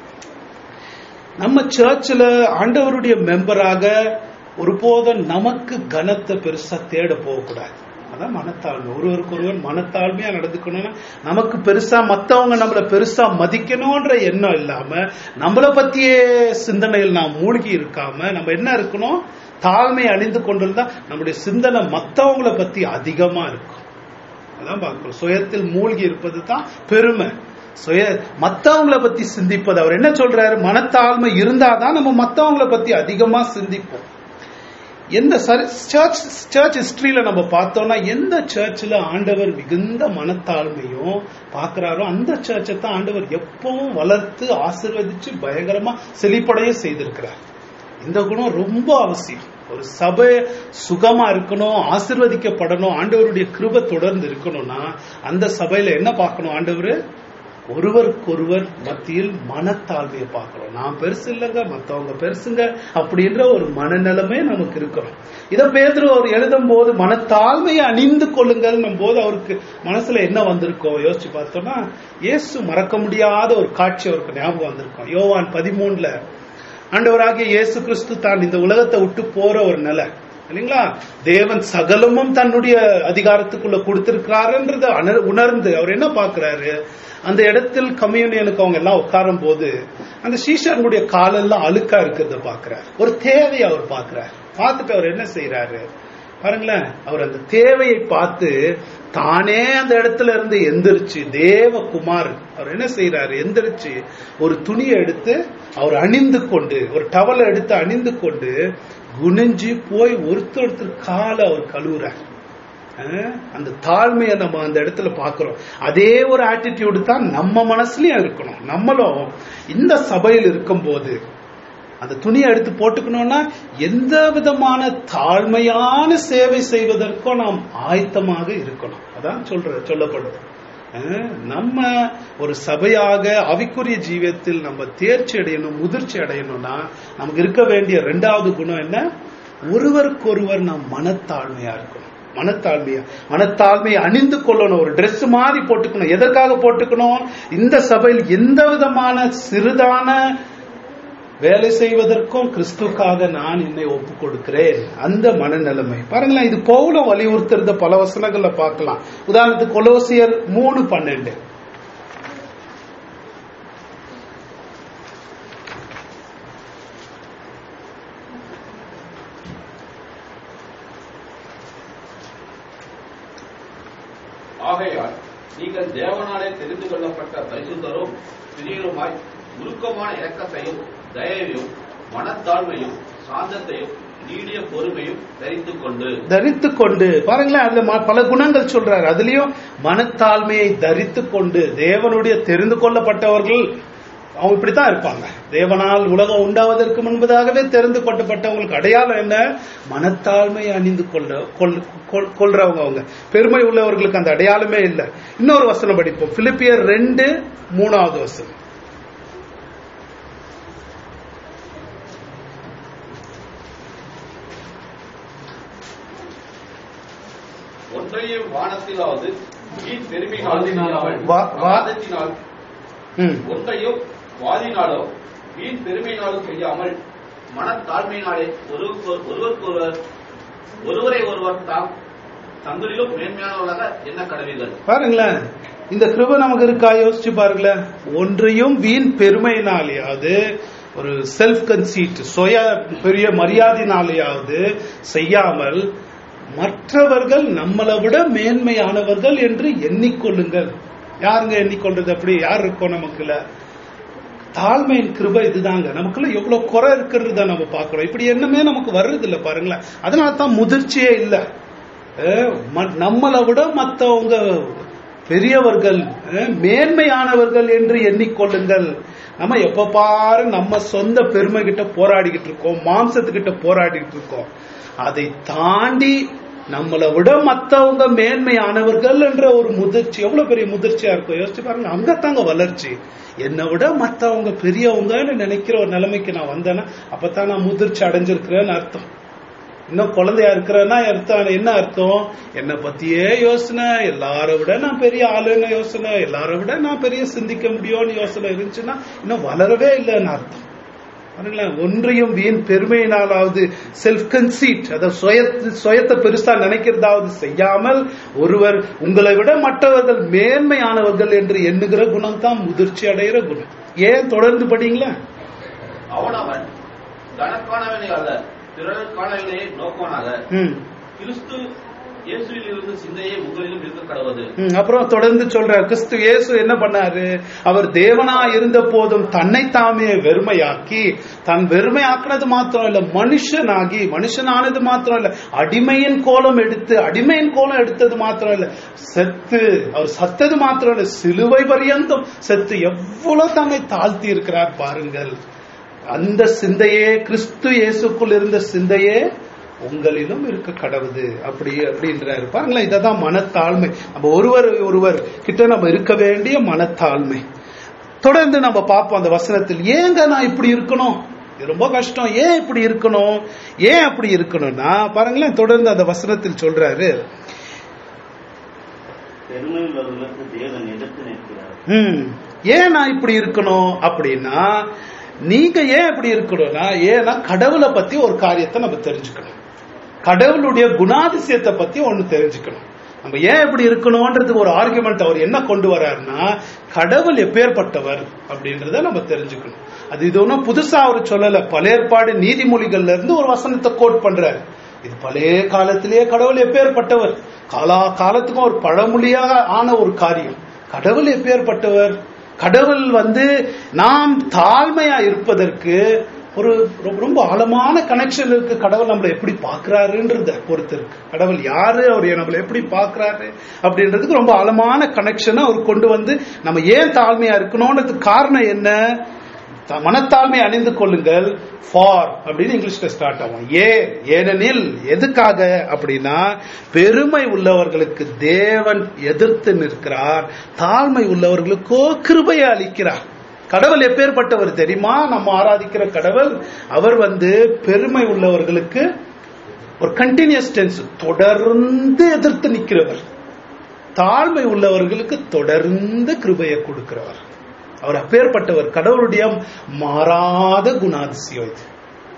நம்ம சர்ச்சில் ஆண்டவருடைய மெம்பராக ஒருபோதும் நமக்கு கனத்தை பெருசா தேட போகக்கூடாது. அதான் மனத்தாழ்மை. ஒருவருக்கு ஒருவர் மனத்தாழ்மையா நடந்துக்கணும்னா நமக்கு பெருசா மத்தவங்க நம்மள பெருசா மதிக்கணும்ன்ற எண்ணம் இல்லாம நம்மளை பத்தியே சிந்தனையில் நாம் மூழ்கி இருக்காம நம்ம என்ன இருக்கணும்? தாழ்மையை அணிந்து கொண்டிருந்தா நம்முடைய சிந்தனை மத்தவங்களை பத்தி அதிகமா இருக்கும். அதான் பார்க்கணும். சுயத்தில் மூழ்கி இருப்பது தான் பெருமை. சுய மத்தவங்களை பத்தி சிந்திப்பது. அவர் என்ன சொல்றாரு? மனத்தாழ்மை இருந்தாதான் நம்ம மத்தவங்களை பத்தி அதிகமா சிந்திப்போம். எந்த சர்ச் சர்ச் ஹிஸ்டரியில நம்ம பார்த்தோம்னா எந்த சர்ச்சில் ஆண்டவர் மிகுந்த மனத்தாழ்மையும் பார்க்கிறாரோ அந்த சர்ச்சை தான் ஆண்டவர் எப்பவும் வளர்த்து ஆசீர்வதிச்சு பயங்கரமா செழிப்படைய செய்திருக்கிறார். இந்த குணம் ரொம்ப அவசியம். ஒரு சபை சுகமா இருக்கணும், ஆசீர்வதிக்கப்படணும், ஆண்டவருடைய கிருபை தொடர்ந்து இருக்கணும்னா அந்த சபையில என்ன பார்க்கணும்? ஆண்டவர் ஒருவருக்கொருவர் மத்தியில் மனத்தாழ்மையை பார்க்கிறோம். நான் பெருசு இல்லைங்க, மற்றவங்க பெருசுங்க அப்படின்ற ஒரு மனநிலைமை நமக்கு இருக்கணும். இதை பேதுரு அவர் எழுதும் போது மனத்தாழ்மையை அணிந்து கொள்ளுங்கள் போது அவருக்கு மனசுல என்ன வந்திருக்கோம் யோசிச்சு பார்த்தோம்னா இயேசு மறக்க முடியாத ஒரு காட்சி அவருக்கு ஞாபகம் வந்திருக்கும். யோவான் பதிமூணுல ஆண்டவராகிய இயேசு கிறிஸ்து தான் இந்த உலகத்தை விட்டு போற ஒரு நிலை இல்லைங்களா? தேவன் சகலமும் தன்னுடைய அதிகாரத்துக்குள்ள கொடுத்திருக்கிறாருன்றத உணர்ந்து அவர் என்ன பாக்குறாரு? அந்த இடத்தில் கம்யூனியனுக்கு அவங்க எல்லாம் உட்காரும் போது அந்த சீஷர்களுடைய காலெல்லாம் அழுக்கா இருக்கிறத பாக்குறாரு. ஒரு தேவையை அவர் பாக்குறாரு. பார்த்துட்டு அவர் என்ன செய்யறாரு பாருங்களேன். அவர் அந்த தேவையை பார்த்து தானே அந்த இடத்துல இருந்து எந்திரிச்சு தேவகுமார் அவர் என்ன செய்யறாரு? எந்திரிச்சு ஒரு துணியை எடுத்து அவர் அணிந்து கொண்டு, ஒரு டவலை எடுத்து அணிந்து கொண்டு குனிஞ்சு போய் ஒருத்தர் ஒருத்தர் காலை அவர் கழுவுறார். அந்த தாழ்மையை நம்ம அந்த இடத்துல பாக்குறோம். அதே ஒரு ஆட்டிடியூடு தான் நம்ம மனசுலயும் இருக்கணும். நம்மளும் இந்த சபையில் இருக்கும் போது அந்த துணியை எடுத்து போட்டுக்கணும்னா எந்த விதமான தாழ்மையான சேவை செய்வதற்கும் நாம் ஆயத்தமாக இருக்கணும். அதான் சொல்ற சொல்லப்படுது. நம்ம ஒரு சபையாக ஆவிக்குரிய ஜீவியத்தில் நம்ம தேர்ச்சி அடையணும், முதிர்ச்சி அடையணும்னா நமக்கு இருக்க வேண்டிய இரண்டாவது குணம் என்ன? ஒருவருக்கொருவர் நாம் மனத்தாழ்மையா இருக்கணும். மனத்தாழ்மையா மனத்தாழ்மையை அணிந்து கொள்ளணும். ஒரு ட்ரெஸ் மாதிரி போட்டுக்கணும். எதற்காக போட்டுக்கணும்? இந்த சபையில் எந்த விதமான சிறிதான வேலை செய்வதற்கும் கிறிஸ்துக்காக நான் என்னை ஒப்பு கொடுக்கிறேன். அந்த மனநிலைமை பாருங்களேன். இது பவுல வலியுறுத்துறத பல வசனங்கள்ல பார்க்கலாம். உதாரணத்துக்கு கொலோசியர் மூணு பன்னெண்டு ஆகையால் நீங்கள் தேவனாலே தெரிந்து கொள்ளப்பட்ட பரிசுத்தரும் பிரியருமாய் உருக்கமான இரக்கத்தையும் தயவையும் மனத்தாழ்மையும் சாந்தத்தையும் நீடிய பொறுமையும் தரித்துக் கொண்டு தரித்துக் கொண்டு பாருங்களேன். அதுல பல குணங்கள் சொல்றாரு. அதுலயும் மனத்தாழ்மையை தரித்துக் கொண்டு தேவனுடைய தெரிந்து கொள்ளப்பட்டவர்கள் அவங்க இப்படித்தான் இருப்பாங்க. தேவனால் உலகம் உண்டாவதற்கு முன்பதாகவே தெரிந்து கொள்ளப்பட்டவங்களுக்கு அடையாளம் என்ன? மனத்தாழ்மை அணிந்து கொள்ள கொள்றவங்க. அவங்க பெருமை உள்ளவர்களுக்கு அந்த அடையாளமே இல்லை. இன்னொரு வசனம் படிப்போம், பிலிப்பியர் ரெண்டு மூணாவது வசனம். ஒன்றையும் வானத்திலாவது வீண் பெருமையினால் ஒன்றையும் வாதினாலோ வீண் பெருமையினாலும் செய்யாமல் மனத்தாழ்மையினாலே ஒருவருக்கொருவர் ஒருவரை ஒருவர் தாம் தங்களிலும் மேன்மையானவர்களாக என்ன கடவீர்கள். பாருங்களேன், இந்த கிருபை நமக்கு இருக்கா? யோசிச்சு பாருங்களேன். ஒன்றையும் வீண் பெருமையினாலேயாவது, ஒரு செல்ஃப் கன்சீட், சுய பெரிய மரியாதையினாலேயாவது செய்யாமல் மற்றவர்கள் நம்மளை விட மேன்மையானவர்கள் என்று எண்ணிக்கொள்ளுங்கள். யாருங்க எண்ணிக்கொள்றது? அப்படி யார் இருக்கோம் நமக்குள்ள? தாழ்மையின் கிருபை இதுதாங்க. நமக்குள்ள எவ்வளவு குறை இருக்கிறது நம்ம பார்க்கிறோம். இப்படி என்னமே நமக்கு வர்றது இல்லை பாருங்களேன். அதனால தான் முதிர்ச்சியே இல்லை. நம்மளை விட மற்றவங்க பெரியவர்கள், மேன்மையானவர்கள் என்று எண்ணிக்கொள்ளுங்கள். நம்ம எப்ப பாரு நம்ம சொந்த பெருமை கிட்ட போராடிக்கிட்டு இருக்கோம், மாம்சத்துக்கிட்ட போராடிக்கிட்டு இருக்கோம். அதை தாண்டி நம்மளை விட மற்றவங்க மேன்மையானவர்கள் என்ற ஒரு முதிர்ச்சி எவ்வளவு பெரிய முதிர்ச்சியா இருக்கும். யோசிச்சு பாருங்க, அங்கத்தாங்க வளர்ச்சி. என்னை விட மற்றவங்க பெரியவங்கன்னு நினைக்கிற ஒரு நிலைமைக்கு நான் வந்தேன்னா அப்பதான் நான் முதிர்ச்சி அடைஞ்சிருக்கிறேன்னு அர்த்தம். இன்னும் குழந்தையா இருக்கிறேன்னா அர்த்தம் என்ன அர்த்தம்? என்னை பத்தியே யோசனை, எல்லார விட நான் பெரிய ஆளுன்னு யோசனை, எல்லார விட நான் பெரிய சிந்திக்க முடியும்னு யோசனை இருந்துச்சுன்னா இன்னும் வளரவே இல்லைன்னு அர்த்தம். ஒன்றையும் வீண் பெருமையினாலாவது, செல்ஃப் கன்சீட், அதாவது சுயத்தை பெருசா நினைக்கிறதாவது செய்யாமல் ஒருவர் உங்களை விட மற்றவர்கள் மேன்மையானவர்கள் என்று எண்ணுகிற குணம் தான் முதிர்ச்சி அடைகிற குணம். ஏன் தொடர்ந்து படிங்களா? அவனவன் தனக்கானவனை அல்ல பிறருக்கானவனையே நோக்கவனாக கிறிஸ்து இயேசுவில் இருந்து சிந்தையே உங்களிலும் இருக்க கடவுது. அப்புறம் தொடர்ந்து சொல்றார், கிறிஸ்து இயேசு என்ன பண்ணாரு? அவர் தேவனா இருந்த போதும் தன்னை தாமே வெறுமையாக்கி, தன் வெறுமையாக்குனது மாத்திரம் இல்ல, மனுஷனாகி, மனுஷனானது மாத்திரம் இல்ல, அடிமையின் கோலம் எடுத்து, அடிமையின் கோலம் எடுத்தது மாத்திரம் இல்ல, செத்து, அவர் சத்தது மாத்திரம் இல்ல, சிலுவை பரியந்தம் செத்து எவ்வளவு தன்னை தாழ்த்தி இருக்கிறார் பாருங்கள். அந்த சிந்தையே, கிறிஸ்து இயேசுக்குள் இருந்த சிந்தையே உங்களிலும் இருக்க கடவுது. அப்படி அப்படின்றாரு பாருங்களேன். இததான் மனத்தாழ்மை. நம்ம ஒருவர் ஒருவர் கிட்ட நம்ம இருக்க வேண்டிய மனத்தாழ்மை. தொடர்ந்து நம்ம பார்ப்போம் அந்த வசனத்தில். ஏங்க நான் இப்படி இருக்கணும்? ரொம்ப கஷ்டம். ஏன் இப்படி இருக்கணும்? ஏன் அப்படி இருக்கணும்னா பாருங்களேன், தொடர்ந்து அந்த வசனத்தில் சொல்றாரு, ஹம் ஏன் நான் இப்படி இருக்கணும் அப்படின்னா, நீங்க ஏன் இப்படி இருக்கணும்னா, ஏன்னா கடவுளை பத்தி ஒரு காரியத்தை நம்ம தெரிஞ்சுக்கணும். கடவுளுடைய குணாதிசயத்தை பத்தி ஒண்ணு தெரிஞ்சுக்கணும். நம்ம ஏன் இப்படி இருக்கணும்ன்றதுக்கு ஒரு ஆர்குமெண்ட் அவர் என்ன கொண்டு வர்றாருன்னா, கடவுள் எப்பேற்பட்டவர் அப்படின்றத நம்ம தெரிஞ்சுக்கணும். அது இது ஒன்னும் புதுசா அவர் சொல்லல. பழைய ஏற்பாடு நீதிமொழிகள்ல இருந்து ஒரு வசனத்தை கோட் பண்றாரு. இது பழைய காலத்திலேயே கடவுள் எப்பேற்பட்டவர், காலா காலத்துக்கும் ஒரு பழமொழியாக ஆன ஒரு காரியம். கடவுள் எப்பேற்பட்டவர்? கடவுள் வந்து நாம் தாழ்மையா இருப்பதற்கு ஒரு ரொம்ப ஆழமான கனெக்ஷன் இருக்கு. கடவுள் நம்மளை எப்படி பாக்குறாருன்றத பொறுத்திருக்கு. கடவுள் யாரு, அவர் நம்மளை எப்படி பாக்குறாரு அப்படின்றதுக்கு ரொம்ப ஆழமான கனெக்ஷனை அவர் கொண்டு வந்து நம்ம ஏன் தாழ்மையா இருக்கணும்ன்றதுக்கு காரணம் என்ன? மனத்தாழ்மை அணிந்து கொள்ளுங்கள். ஃபார் அப்படின்னு இங்கிலீஷ்ல ஸ்டார்ட் ஆகும். ஏ ஏனெனில், எதுக்காக அப்படின்னா, பெருமை உள்ளவர்களுக்கு தேவன் எதிர்த்து நிற்கிறார், தாழ்மை உள்ளவர்களுக்கோ கிருபையை அளிக்கிறார். கடவுள் எப்பேற்பட்டவர் தெரியுமா? நம்ம ஆராதிக்கிற கடவுள், அவர் வந்து பெருமை உள்ளவர்களுக்கு ஒரு கண்டினியூஸ் டென்ஸ், தொடர்ந்து எதிர்த்து நிற்கிறவர். தாழ்மை உள்ளவர்களுக்கு தொடர்ந்து கிருபையை கொடுக்கிறவர். அவர் அப்பேற்பட்டவர். கடவுளுடைய மாறாத குணாதிசயம் இது.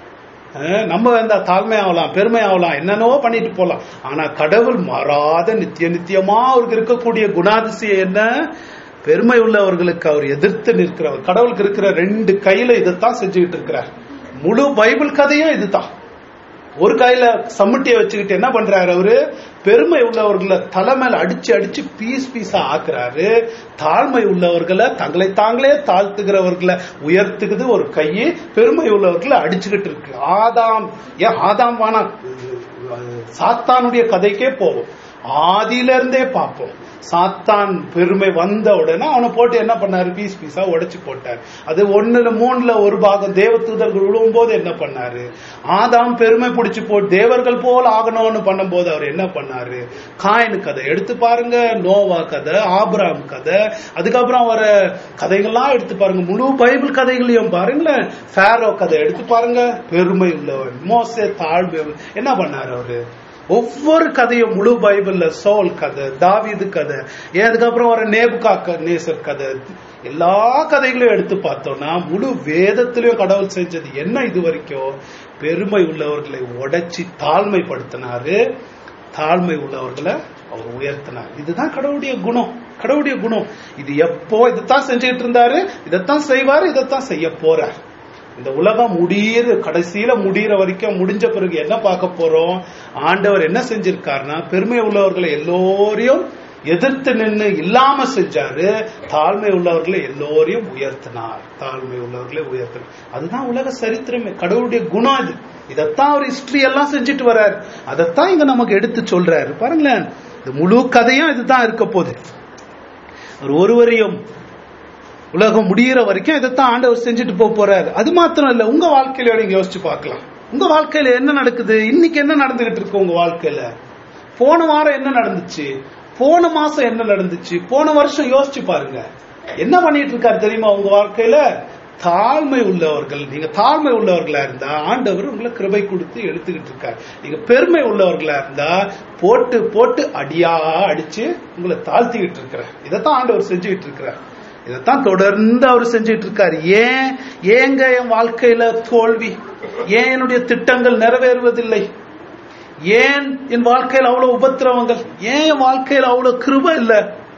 நம்ம வந்தா தாழ்மை ஆகலாம், பெருமை ஆகலாம், என்னென்னவோ பண்ணிட்டு போலாம். ஆனா கடவுள் மாறாத நித்திய நித்தியமா அவருக்கு இருக்கக்கூடிய குணாதிசயம் என்ன? பெருமை உள்ளவர்களுக்கு அவர் எதிர்த்து நிற்கிறவர். கடவுளுக்கு இருக்கிற ரெண்டு கையில இதைத்தான் செஞ்சுக்கிட்டு இருக்கிறார். முழு பைபிள் கதையும் இதுதான். ஒரு கையில சம்மட்டிய வச்சுக்கிட்டு என்ன பண்றாரு? அவரு பெருமை உள்ளவர்களை தலைமையில அடிச்சு அடிச்சு பீஸ் பீஸா ஆக்குறாரு. தாழ்மை உள்ளவர்களை, தங்களை தாங்களே தாழ்த்துகிறவர்களை உயர்த்துக்குது ஒரு கையை, பெருமை உள்ளவர்களை அடிச்சுக்கிட்டு இருக்கு. ஆதாம், ஏன் ஆதாம் வானா சாத்தானுடைய கதைக்கே போவோம், ஆதியில இருந்தே பார்ப்போம். சாத்தான் பெருமை வந்த உடனே அவனை போட்டு என்ன பண்ணாரு, பீஸ் பீஸா உடைச்சு போட்டார். அது ஒண்ணுல மூணுல ஒரு பாகம் தேவதூதர்கள் விழுவும் போது என்ன பண்ணாரு, ஆதாம் பெருமை பிடிச்சு போட்டு தேவர்கள் போல் ஆகணும்னு பண்ணும் போது அவர் என்ன பண்ணாரு, காயின் கதை எடுத்து பாருங்க, நோவா கதை, ஆபிரகாம் கதை, அதுக்கப்புறம் வர கதைகள்லாம் எடுத்து பாருங்க, முழு பைபிள் கதைகளையும் பாருங்களேன், ஃபேரோ கதை எடுத்து பாருங்க, பெருமை உள்ளவன், மோசே தாழ்வு, என்ன பண்ணாரு அவரு, ஒவ்வொரு கதையும் முழு பைபிள்ல சவுல் கதை, தாவீது கதை, அதுக்கப்புறம் வர நேபுகாத்நேசர் கதை, எல்லா கதைகளையும் எடுத்து பார்த்தோம்னா முழு வேதத்திலையும் கடவுள் செஞ்சது என்ன, இது வரைக்கும் பெருமை உள்ளவர்களை உடைச்சி தாழ்மைப்படுத்தினாரு, தாழ்மை உள்ளவர்களை அவர் உயர்த்தினார். இதுதான் கடவுளுடைய குணம், கடவுளுடைய குணம். இது எப்போ இதைத்தான் செஞ்சுட்டு இருந்தாரு, இதைத்தான் செய்வாரு, இதைத்தான் செய்ய போறார். இந்த உலகம் முடியிற கடைசியில முடிகிற வரைக்கும் முடிஞ்ச பிறகு என்ன பார்க்க போறோம், ஆண்டவர் என்ன செஞ்சிருக்காருன்னா பெருமை உள்ளவர்களை எல்லோரையும் எதிர்த்து நின்று இல்லாம செஞ்சாரு, தாழ்மை உள்ளவர்களை எல்லோரையும் உயர்த்தினார், தாழ்மை உள்ளவர்களை உயர்த்தினார். அதுதான் உலக சரித்திரமே, கடவுளுடைய குணம் அது. இதத்தான் அவர் ஹிஸ்டரி எல்லாம் செஞ்சுட்டு வர்றாரு, அதைத்தான் இங்க நமக்கு எடுத்து சொல்றாரு. பாருங்களேன், இந்த முழு கதையும் இதுதான் இருக்க போகுது. அவர் ஒருவரையும் உலகம் முடிகிற வரைக்கும் இதைத்தான் ஆண்டவர் செஞ்சுட்டு போக போறாரு. அது மாத்திரம் இல்ல, உங்க வாழ்க்கையில நீங்க யோசிச்சு பார்க்கலாம், உங்க வாழ்க்கையில என்ன நடக்குது, இன்னைக்கு என்ன நடந்துகிட்டு இருக்கு உங்க வாழ்க்கையில, போன வாரம் என்ன நடந்துச்சு, போன மாசம் என்ன நடந்துச்சு, போன வருஷம் யோசிச்சு பாருங்க, என்ன பண்ணிட்டு இருக்காரு தெரியுமா உங்க வாழ்க்கையில. தாழ்மை உள்ளவர்கள், நீங்க தாழ்மை உள்ளவர்களா இருந்தா ஆண்டவர் உங்களை கிருபை கொடுத்து எடுத்துக்கிட்டு இருக்காரு. நீங்க பெருமை உள்ளவர்களா இருந்தா போட்டு போட்டு அடியா அடிச்சு உங்களை தாழ்த்திக்கிட்டு இருக்கிறார். இதைத்தான் ஆண்டவர் செஞ்சுக்கிட்டு இருக்கிறார், இதைத்தான் தொடர்ந்து அவர் செஞ்சுட்டு இருக்காரு. ஏன் ஏங்க என் வாழ்க்கையில தோல்வி, ஏன் என்னுடைய திட்டங்கள் நிறைவேறுவதில்லை, ஏன் என் வாழ்க்கையில் அவ்வளவு உபத்திரவங்கள், ஏன் என் வாழ்க்கையில் அவ்வளவு கிருபை இல்ல,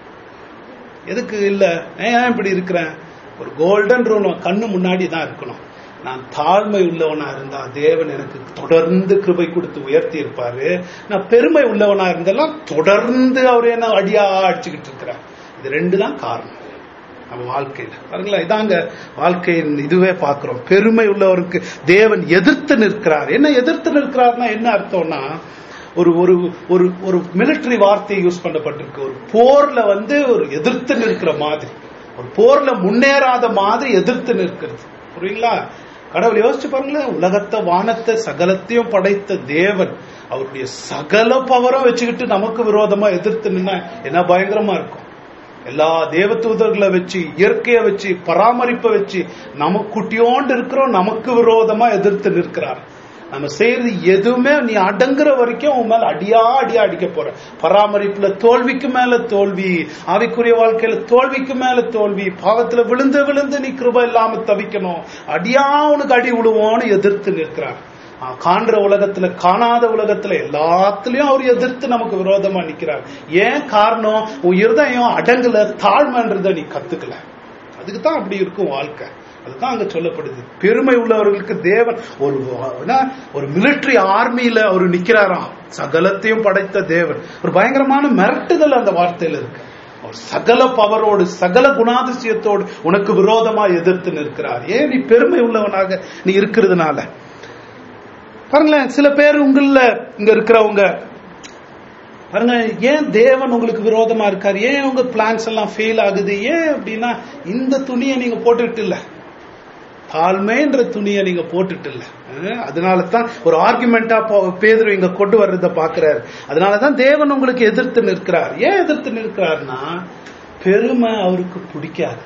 எதுக்கு இல்ல, ஏன் இப்படி இருக்கிறேன். ஒரு கோல்டன் ரூல் கண்ணு முன்னாடி தான் இருக்கணும். நான் தாழ்மை உள்ளவனா இருந்தா தேவன் எனக்கு தொடர்ந்து கிருபை கொடுத்து உயர்த்தி இருப்பாரு. நான் பெருமை உள்ளவனா இருந்தாலும் தொடர்ந்து அவர் என்ன அடியா அடிச்சுக்கிட்டு இருக்கிறார். இது ரெண்டு தான் காரணம் நம்ம வாழ்க்கையில. பாருங்களா, இதாங்க வாழ்க்கையின் இதுவே பாக்குறோம். பெருமை உள்ளவருக்கு தேவன் எதிர்த்து நிற்கிறார். என்ன எதிர்த்து நிற்கிறார்னா என்ன அர்த்தம்னா, ஒரு ஒரு ஒரு ஒரு மிலிட்டரி வார்த்தை யூஸ் பண்ணப்பட்டிருக்கு. ஒரு போர்ல வந்து ஒரு எதிர்த்து நிற்கிற மாதிரி, ஒரு போர்ல முன்னேறாத மாதிரி எதிர்த்து நிற்கிறது. புரியுங்களா? கடவுள் யோசிச்சு பாருங்களேன், உலகத்தை வானத்தை சகலத்தையும் படைத்த தேவன் அவருடைய சகல பவரும் வச்சுக்கிட்டு நமக்கு விரோதமா எதிர்த்து நின்னா என்ன பயங்கரமா இருக்கும். எல்லா தேவதூதர்களை வச்சு, இயற்கையை வச்சு, பராமரிப்பை வச்சு நமக்கு குட்டியோண்டு இருக்கிறோம், நமக்கு விரோதமா எதிர்த்து நிற்கிறார். நம்ம செய்யறது எதுவுமே நீ அடங்குற வரைக்கும் உன் மேல அடியா அடியா அடிக்க போற. பராமரிப்புல தோல்விக்கு மேல தோல்வி, ஆவிக்குரிய வாழ்க்கையில தோல்விக்கு மேல தோல்வி, பாவத்துல விழுந்து விழுந்து நீ கிருபை இல்லாம தவிக்கணும், அடியா உனக்கு அடி விழுவோன்னு எதிர்த்து நிற்கிறார். காண்ற உலகத்துல காணாத உலகத்துல எல்லாத்துலயும் அவர் எதிர்த்து நமக்கு விரோதமா நிக்கிறார். ஏன் காரணம், உன் இருதயம் அடங்குல, தாழ்மைன்றத நீ கத்துக்கல. அதுக்குதான் அப்படி இருக்கும் வாழ்க்கை. அதுதான் அங்க சொல்லப்படுது. பெருமை உள்ளவர்களுக்கு தேவன் ஒரு ஒரு மிலிட்டரி ஆர்மியில அவர் நிக்கிறாராம். சகலத்தையும் படைத்த தேவன். ஒரு பயங்கரமான மிரட்டுதல் அந்த வார்த்தையில இருக்கு. அவர் சகல பவரோடு சகல குணாதிசயத்தோடு உனக்கு விரோதமா எதிர்த்து நிற்கிறார். ஏன்? நீ பெருமை உள்ளவனாக நீ இருக்கிறதுனால. பாருங்களேன், சில பேர் உங்கள இங்க இருக்கிறவங்க பாருங்க, ஏன் தேவன் உங்களுக்கு விரோதமா இருக்காரு, ஏன் உங்க பிளான்ஸ் எல்லாம் ஃபெயில் ஆகுது, ஏன் அப்படின்னா இந்த துணியை நீங்க போட்டுக்கிட்டு இல்ல, தாழ்மைன்ற துணியை நீங்க போட்டுட்டு இல்ல. அதனாலதான் ஒரு ஆர்குமெண்டா பேதுரு இங்க கொண்டு வர்றத பாக்குறாரு. அதனாலதான் தேவன் உங்களுக்கு எதிர்த்து நிற்கிறார். ஏன் எதிர்த்து நிற்கிறார்னா, பெருமை அவருக்கு பிடிக்காது.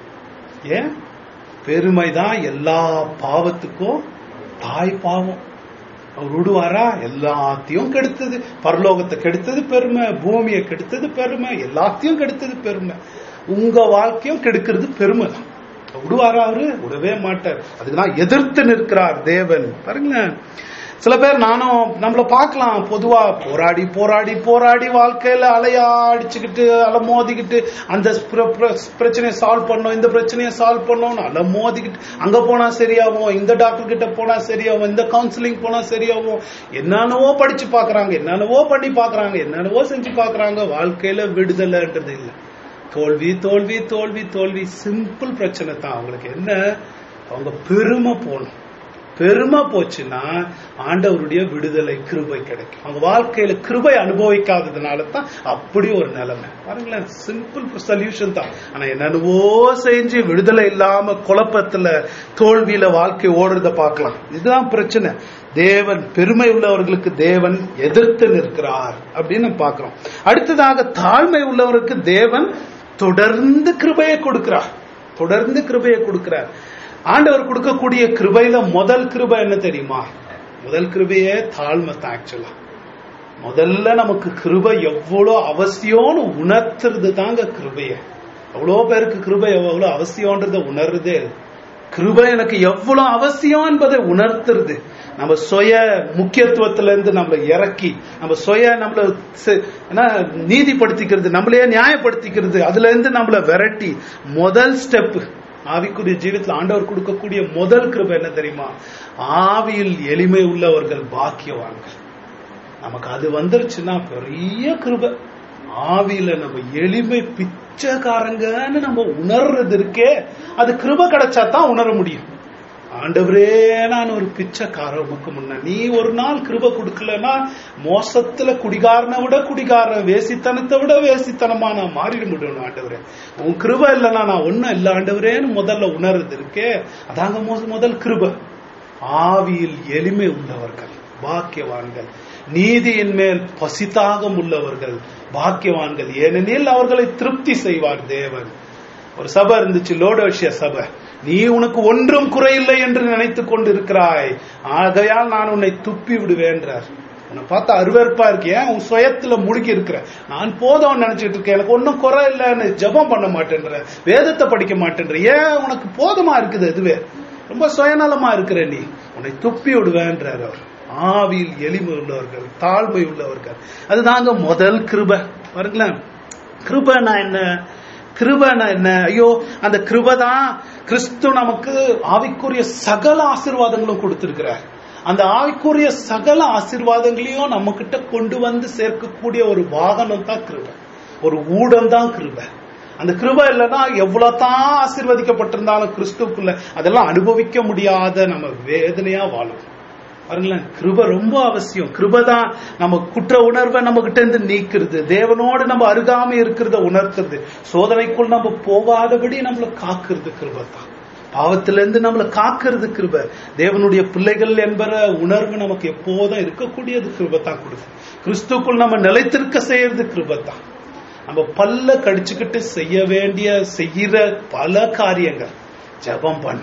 ஏன்? பெருமைதான் எல்லா பாவத்துக்கும் தாய் பாவம். அவர் விடுவாரா? எல்லாத்தையும் கெடுத்தது, பரலோகத்தை கெடுத்தது பெருமை, பூமியை கெடுத்தது பெருமை, எல்லாத்தையும் கெடுத்தது பெருமை. உங்க வாழ்க்கையும் கெடுக்கிறது பெருமை தான். விடுவாரா? அவரு விடவே மாட்டார். அதுக்குதான் எதிர்த்து நிற்கிறார் தேவன். பாருங்களேன், சில பேர் நானும் நம்மள பார்க்கலாம், பொதுவா போராடி போராடி போராடி வாழ்க்கையில அலையா அடிச்சுக்கிட்டு அலை மோதிக்கிட்டு அந்த பிரச்சனையை சால்வ் பண்ணோம், இந்த பிரச்சனையை சால்வ் பண்ணோம், அலை மோதிக்கிட்டு அங்க போனா சரியாகும், இந்த டாக்டர் கிட்ட போனா சரியாகும், இந்த கவுன்சிலிங் போனா சரியாகும், என்னென்னவோ படிச்சு பாக்குறாங்க, என்னென்னவோ பண்ணி பாக்குறாங்க, என்னென்னவோ செஞ்சு பாக்குறாங்க. வாழ்க்கையில விடுதலைன்றது இல்லை. தோல்வி தோல்வி தோல்வி தோல்வி. சிம்பிள் பிரச்சனை தான். அவங்களுக்கு என்ன, அவங்க பெருமை போகணும். பெருமை போச்சுன்னா ஆண்டவருடைய விடுதலை கிருபை கிடைக்கும். அவங்க வாழ்க்கையில கிருபை அனுபவிக்காததுனால தான் அப்படி ஒரு நிலைமை. பாருங்களேன், சிம்பிள் சொல்யூஷன் தான். ஆனா என்னென்னவோ செஞ்சு விடுதலை இல்லாம குழப்பத்துல தோல்வியில வாழ்க்கை ஓடுறத பார்க்கலாம். இதுதான் பிரச்சனை. தேவன் பெருமை உள்ளவர்களுக்கு தேவன் எதிர்த்து நிற்கிறார் அப்படின்னு பார்க்கிறோம். அடுத்ததாக தாழ்மை உள்ளவருக்கு தேவன் தொடர்ந்து கிருபையை கொடுக்கிறார். தொடர்ந்து கிருபையை கொடுக்கிறார். ஆண்டவர் கொடுக்கக்கூடிய கிருபையில முதல் கிருபை என்ன தெரியுமா? முதல் கிருபையே தாழ்மை தான். ஆக்சுவலா முதல்ல நமக்கு கிருபை எவ்வளவு அவசியம்னு உணர்த்துறது தாங்க கிருபைய. எவ்வளோ பேருக்கு கிருபை எவ்வளவு அவசியம்ன்றத உணர்றதே. கிருபை எனக்கு எவ்வளவு அவசியம் என்பதை உணர்த்துறது. நம்ம சுய முக்கியத்துவத்துல இருந்து நம்மளை இறக்கி, நம்ம சுய நம்மள நீதிப்படுத்திக்கிறது, நம்மளையே நியாயப்படுத்திக்கிறது, அதுல இருந்து நம்மளை விரட்டி முதல் ஸ்டெப் ஆவிக்குரிய ஜீவிதத்தில் ஆண்டவர் கொடுக்கக்கூடிய முதல் கிருபை என்ன தெரியுமா? ஆவியில் எளிமை உள்ளவர்கள் பாக்கியவான்கள். நமக்கு அது வந்துருச்சுன்னா பெரிய கிருபை. ஆவியில நம்ம எளிமை பிச்சைக்காரங்கன்னு நம்ம உணர்றது இருக்கே, அது கிருபை கிடைச்சா தான் உணர முடியும். ஆண்டவரே, நான் ஒரு பிச்சைக்காரன் உமக்கு முன்ன, நீ ஒரு நாள் கிருபை கொடுக்கலன்னா மோசத்துல குடிகாரனை விட குடிகாரன், வேசித்தனத்தை விட வேசித்தனமா நான் மாறிட முடியும். ஆண்டவரே, உன் கிருபை இல்லைன்னா நான் ஒன்னும் இல்லை ஆண்டவரேன்னு முதல்ல உணர்றது இருக்கே, அதாங்க முதல் கிருபை. ஆவியில் எளிமை உள்ளவர்கள் பாக்கியவான்கள், நீதியின் மேல் பசிதாகம் உள்ளவர்கள் பாக்கியவான்கள், ஏனெனில் அவர்களை திருப்தி செய்வார் தேவன். ஒரு சபை இருந்துச்சு, லோடோஷியா சபை. நீ உனக்கு ஒன்றும் குறையில்லை என்று நினைத்துக் கொண்டிருக்கிறாய், ஆகையால் நான் உன்னை துப்பி விடுவேன்றார். உன்னை பார்த்தா அருவருப்பா இருக்கேன், உன் சுயத்துல முழுகி இருக்கிற, நான் போதும் நினைச்சிட்டு இருக்கேன், எனக்கு ஒன்னும் குறை இல்லைன்னு ஜெபம் பண்ண மாட்டேன்ற, வேதத்தை படிக்க மாட்டேன்ற, ஏன் உனக்கு போதுமா இருக்குது, அதுவே ரொம்ப சுயநலமா இருக்கிற, நீ உன்னை துப்பி விடுவேன்றார் அவர். ஆவியில் எளிமை உள்ளவர்கள், தாழ்மை உள்ளவர்கள், அதுதாங்க முதல் கிருபை. பாருங்களேன், கிருபைனா என்ன? கிருபைனா என்ன? ஐயோ, அந்த கிருபைதான் கிறிஸ்து நமக்கு ஆவிக்குரிய சகல ஆசீர்வாதங்களும் கொடுத்திருக்கிறார். அந்த ஆவிக்குரிய சகல ஆசீர்வாதங்களையும் நம்ம கிட்ட கொண்டு வந்து சேர்க்கக்கூடிய ஒரு வாகனம் தான் கிருபை, ஒரு ஊடம் தான் கிருபை. அந்த கிருபை இல்லைன்னா எவ்வளவுதான் ஆசீர்வதிக்கப்பட்டிருந்தாலும் கிறிஸ்துக்குள்ள அதெல்லாம் அனுபவிக்க முடியாத நம்ம வேதனையா வாழும். பாருங்களேன், கிருபை ரொம்ப அவசியம். கிருபை தான் நம்ம குற்ற உணர்வை நம்ம கிட்ட இருந்து நீக்கிறது, தேவனோடு நம்ம அருகாமை இருக்கிறத உணர்த்துறது, சோதனைக்குள் நம்ம போகாதபடி நம்மளை காக்குறது கிருபை தான். பாவத்திலிருந்து நம்மளை காக்கிறது கிருபை. தேவனுடைய பிள்ளைகள் என்பற உணர்வு நமக்கு எப்போதும் இருக்கக்கூடியது கிருபை தான் கொடுக்கும். கிறிஸ்துக்குள் நம்ம நிலைத்திருக்க செய்யறது கிருபை தான். நம்ம பல்ல கடிச்சுக்கிட்டு செய்ய வேண்டிய செய்யற பல காரியங்கள், ஜெபம் பண்ணு,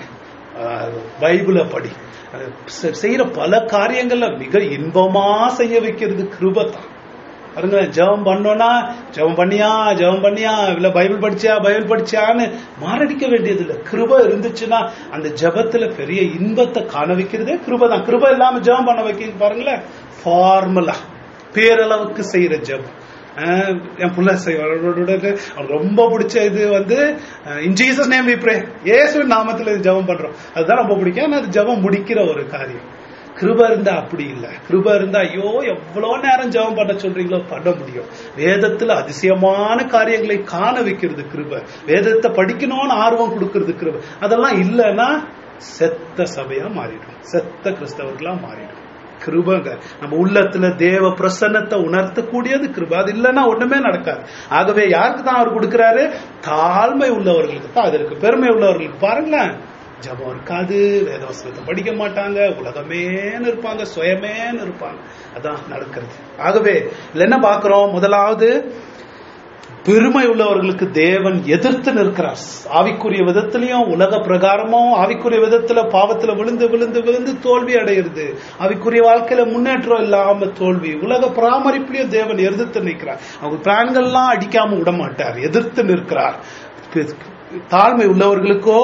பைபிளை படி, செய்யற பல காரியங்கள்ல மிக இன்பமா செய்ய வைக்கிறது கிருபை தான். பாருங்க, ஜெபம் பண்ணோம்னா ஜெபம் பண்ணியா ஜெபம் பண்ணியா இல்ல பைபிள் படிச்சியா பைபிள் படிச்சியான்னு மாரடிக்க வேண்டியது இல்லை. கிருபை இருந்துச்சுன்னா அந்த ஜெபத்துல பெரிய இன்பத்தை காண வைக்கிறதே கிருபை தான். கிருபை இல்லாம ஜெபம் பண்ண வைக்க பாருங்களேன், ஃபார்முலா பேரளவுக்கு செய்யற ஜெபம். என் புள்ள அவனுக்கு ரொம்ப பிடிச்ச இது வந்து in Jesus name we pray, இயேசுவின் நாமத்துல ஜெபம் பண்றோம், அதுதான் ரொம்ப பிடிக்கும். அது ஜெபம் முடிக்கிற ஒரு காரியம். கிருபை இருந்தா அப்படி இல்லை. கிருபை இருந்தா ஐயோ எவ்வளவு நேரம் ஜெபம் பண்ண சொல்றீங்களோ பண்ண முடியும். வேதத்துல அதிசயமான காரியங்களை காண வைக்கிறது கிருபை. வேதத்தை படிக்கணும்னு ஆர்வம் கொடுக்கறது கிருபை. அதெல்லாம் இல்லைன்னா செத்த சபையா மாறிடும், செத்த கிறிஸ்தவர்களா மாறிடும். கிருபங்க நம்ம உள்ளத்துல தேவ பிரசன்னத்தை உணர்த்தக்கூடியது கிருபை. அது இல்லைன்னா ஒண்ணுமே நடக்காது. ஆகவே யாருக்கு தான் அவர் கொடுக்கிறாரு? தாழ்மை உள்ளவர்களுக்கு தான் அது இருக்கு. பெருமை உள்ளவர்களுக்கு பாருங்களேன், ஜபம் இருக்காது, வேதவசனத்தை படிக்க மாட்டாங்க, உலகமேன்னு இருப்பாங்க, சுயமேன்னு இருப்பாங்க. அதான் நடக்கிறது. ஆகவே இதுல என்ன பாக்குறோம்? முதலாவது, பெருமை உள்ளவர்களுக்கு தேவன் எதிர்த்து நிற்கிறார். ஆவிக்குரிய விதத்திலையும் உலக பிரகாரமும் ஆவிக்குரிய விதத்துல பாவத்துல விழுந்து விழுந்து விழுந்து தோல்வி அடைகிறது. ஆவிக்குரிய வாழ்க்கையில முன்னேற்றம் இல்லாம தோல்வி. உலக பராமரிப்புலயும் தேவன் எதிர்த்து நிற்கிறார். அவங்க பிரான்கள்லாம் அடிக்காம விட மாட்டார், எதிர்த்து நிற்கிறார். தாழ்மை உள்ளவர்களுக்கோ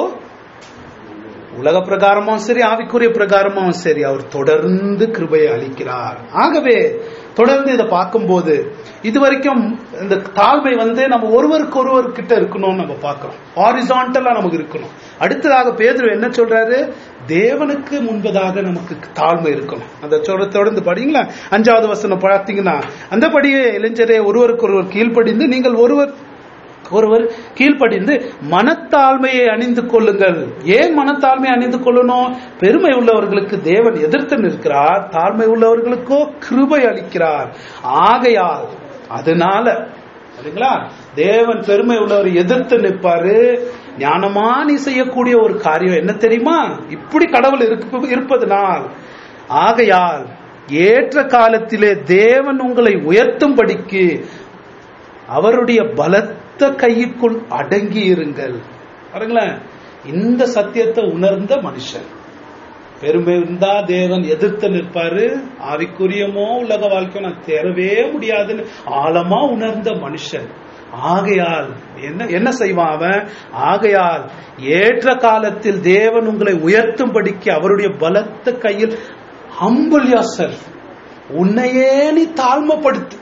உலக பிரகாரமும் சரி ஆவிக்குரிய பிரகாரமும் சரி அவர் தொடர்ந்து கிருபையை அளிக்கிறார். ஆகவே தொடர்ந்து இதை பார்க்கும்போது இதுவரைக்கும் இந்த தாழ்மை வந்து நம்ம ஒருவருக்கு ஒருவர் கிட்ட இருக்கணும்னு நம்ம பார்க்கிறோம். ஹாரிசான்டலா நமக்கு இருக்கணும். அடுத்ததாக பேதுரு என்ன சொல்றாரு? தேவனுக்கு முன்பதாக நமக்கு தாழ்மை இருக்கணும். அந்த சொல்ல தொடர்ந்து படிங்களா, அஞ்சாவது வசனம் பார்த்தீங்கன்னா, அந்தபடியே இளைஞரே ஒருவருக்கு ஒருவர் கீழ்ப்படிந்து நீங்கள் ஒருவர் ஒருவர் கீழ்ப்படிந்து மனத்தாழ்மையை அணிந்து கொள்ளுங்கள். ஏன் மனத்தாழ்மை அணிந்து கொள்ளணும்? பெருமை உள்ளவர்களுக்கு தேவன் எதிர்த்து நிற்கிறார், தாழ்மை உள்ளவர்களுக்கோ கிருபை அளிக்கிறார். ஆகையால் அதனால சரிங்களா, தேவன் பெருமை உள்ளவர் எதிர்த்து நிற்பாரு. ஞானமா நீ செய்யக்கூடிய ஒரு காரியம் என்ன தெரியுமா? இப்படி கடவுள் இருப்பதனால், ஆகையால் ஏற்ற காலத்திலே தேவன் உங்களை உயர்த்தும்படிக்கு அவருடைய பலத்த கைக்குள் அடங்கி இருங்கள். பாருங்களேன், இந்த சத்தியத்தை உணர்ந்த மனுஷன், பெருமை இருந்தா தேவன் எதிர்த்து நிற்பாரு, ஆவிக்குரியமோ உலக வாழ்க்கையோ நான் தேரவே முடியாதுன்னு ஆழமா உணர்ந்த மனுஷன். ஆகையால் என்ன என்ன செய்வான் அவன்? ஆகையால் ஏற்ற காலத்தில் தேவன் உங்களை உயர்த்தும்படிக்கு அவருடைய பலத்த கையில் humble yourself, உன்னையே நீ தாழ்மைப்படுத்து.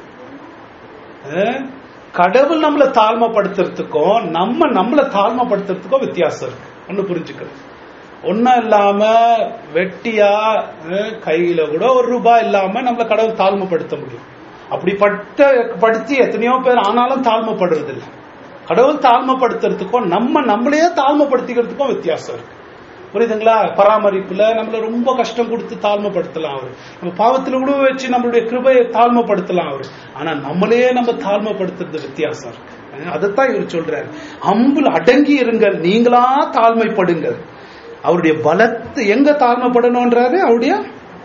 கடவுள் நம்மளை தாழ்மைப்படுத்துறதுக்கும் நம்ம நம்மளை தாழ்மைப்படுத்துறதுக்கும் வித்தியாசம் இருக்கு. ஒண்ணு புரிஞ்சுக்கிறது. ஒன்னும் இல்லாம வெட்டியா கையில கூட ஒரு ரூபாய் இல்லாம நம்மள கடவுள் தாழ்மைப்படுத்த முடியும். அப்படிப்பட்ட படுத்தி எத்தனையோ பேர் ஆனாலும் தாழ்மைப்படுறது இல்லை. கடவுள் தாழ்மைப்படுத்துறதுக்கும் நம்ம நம்மளையே தாழ்மைப்படுத்திக்கிறதுக்கும் வித்தியாசம் இருக்கு. புரியுதுங்களா? பராமரிப்புல நம்மள ரொம்ப கஷ்டம் கொடுத்து தாழ்மைப்படுத்தலாம் அவரு, நம்ம பாவத்துல கூட வச்சு நம்மளுடைய கிருபையை தாழ்மைப்படுத்தலாம் அவரு. ஆனா நம்மளையே நம்ம தாழ்மைப்படுத்துறது வித்தியாசம் இருக்கு. அதைத்தான் இவர் சொல்றாரு, அம்புல் அடங்கி இருங்கள், நீங்களா தாழ்மைப்படுங்கள். அவருடைய பலத்தை எங்க தாழ்மைப்படணும்ன்றாரு? அவருடைய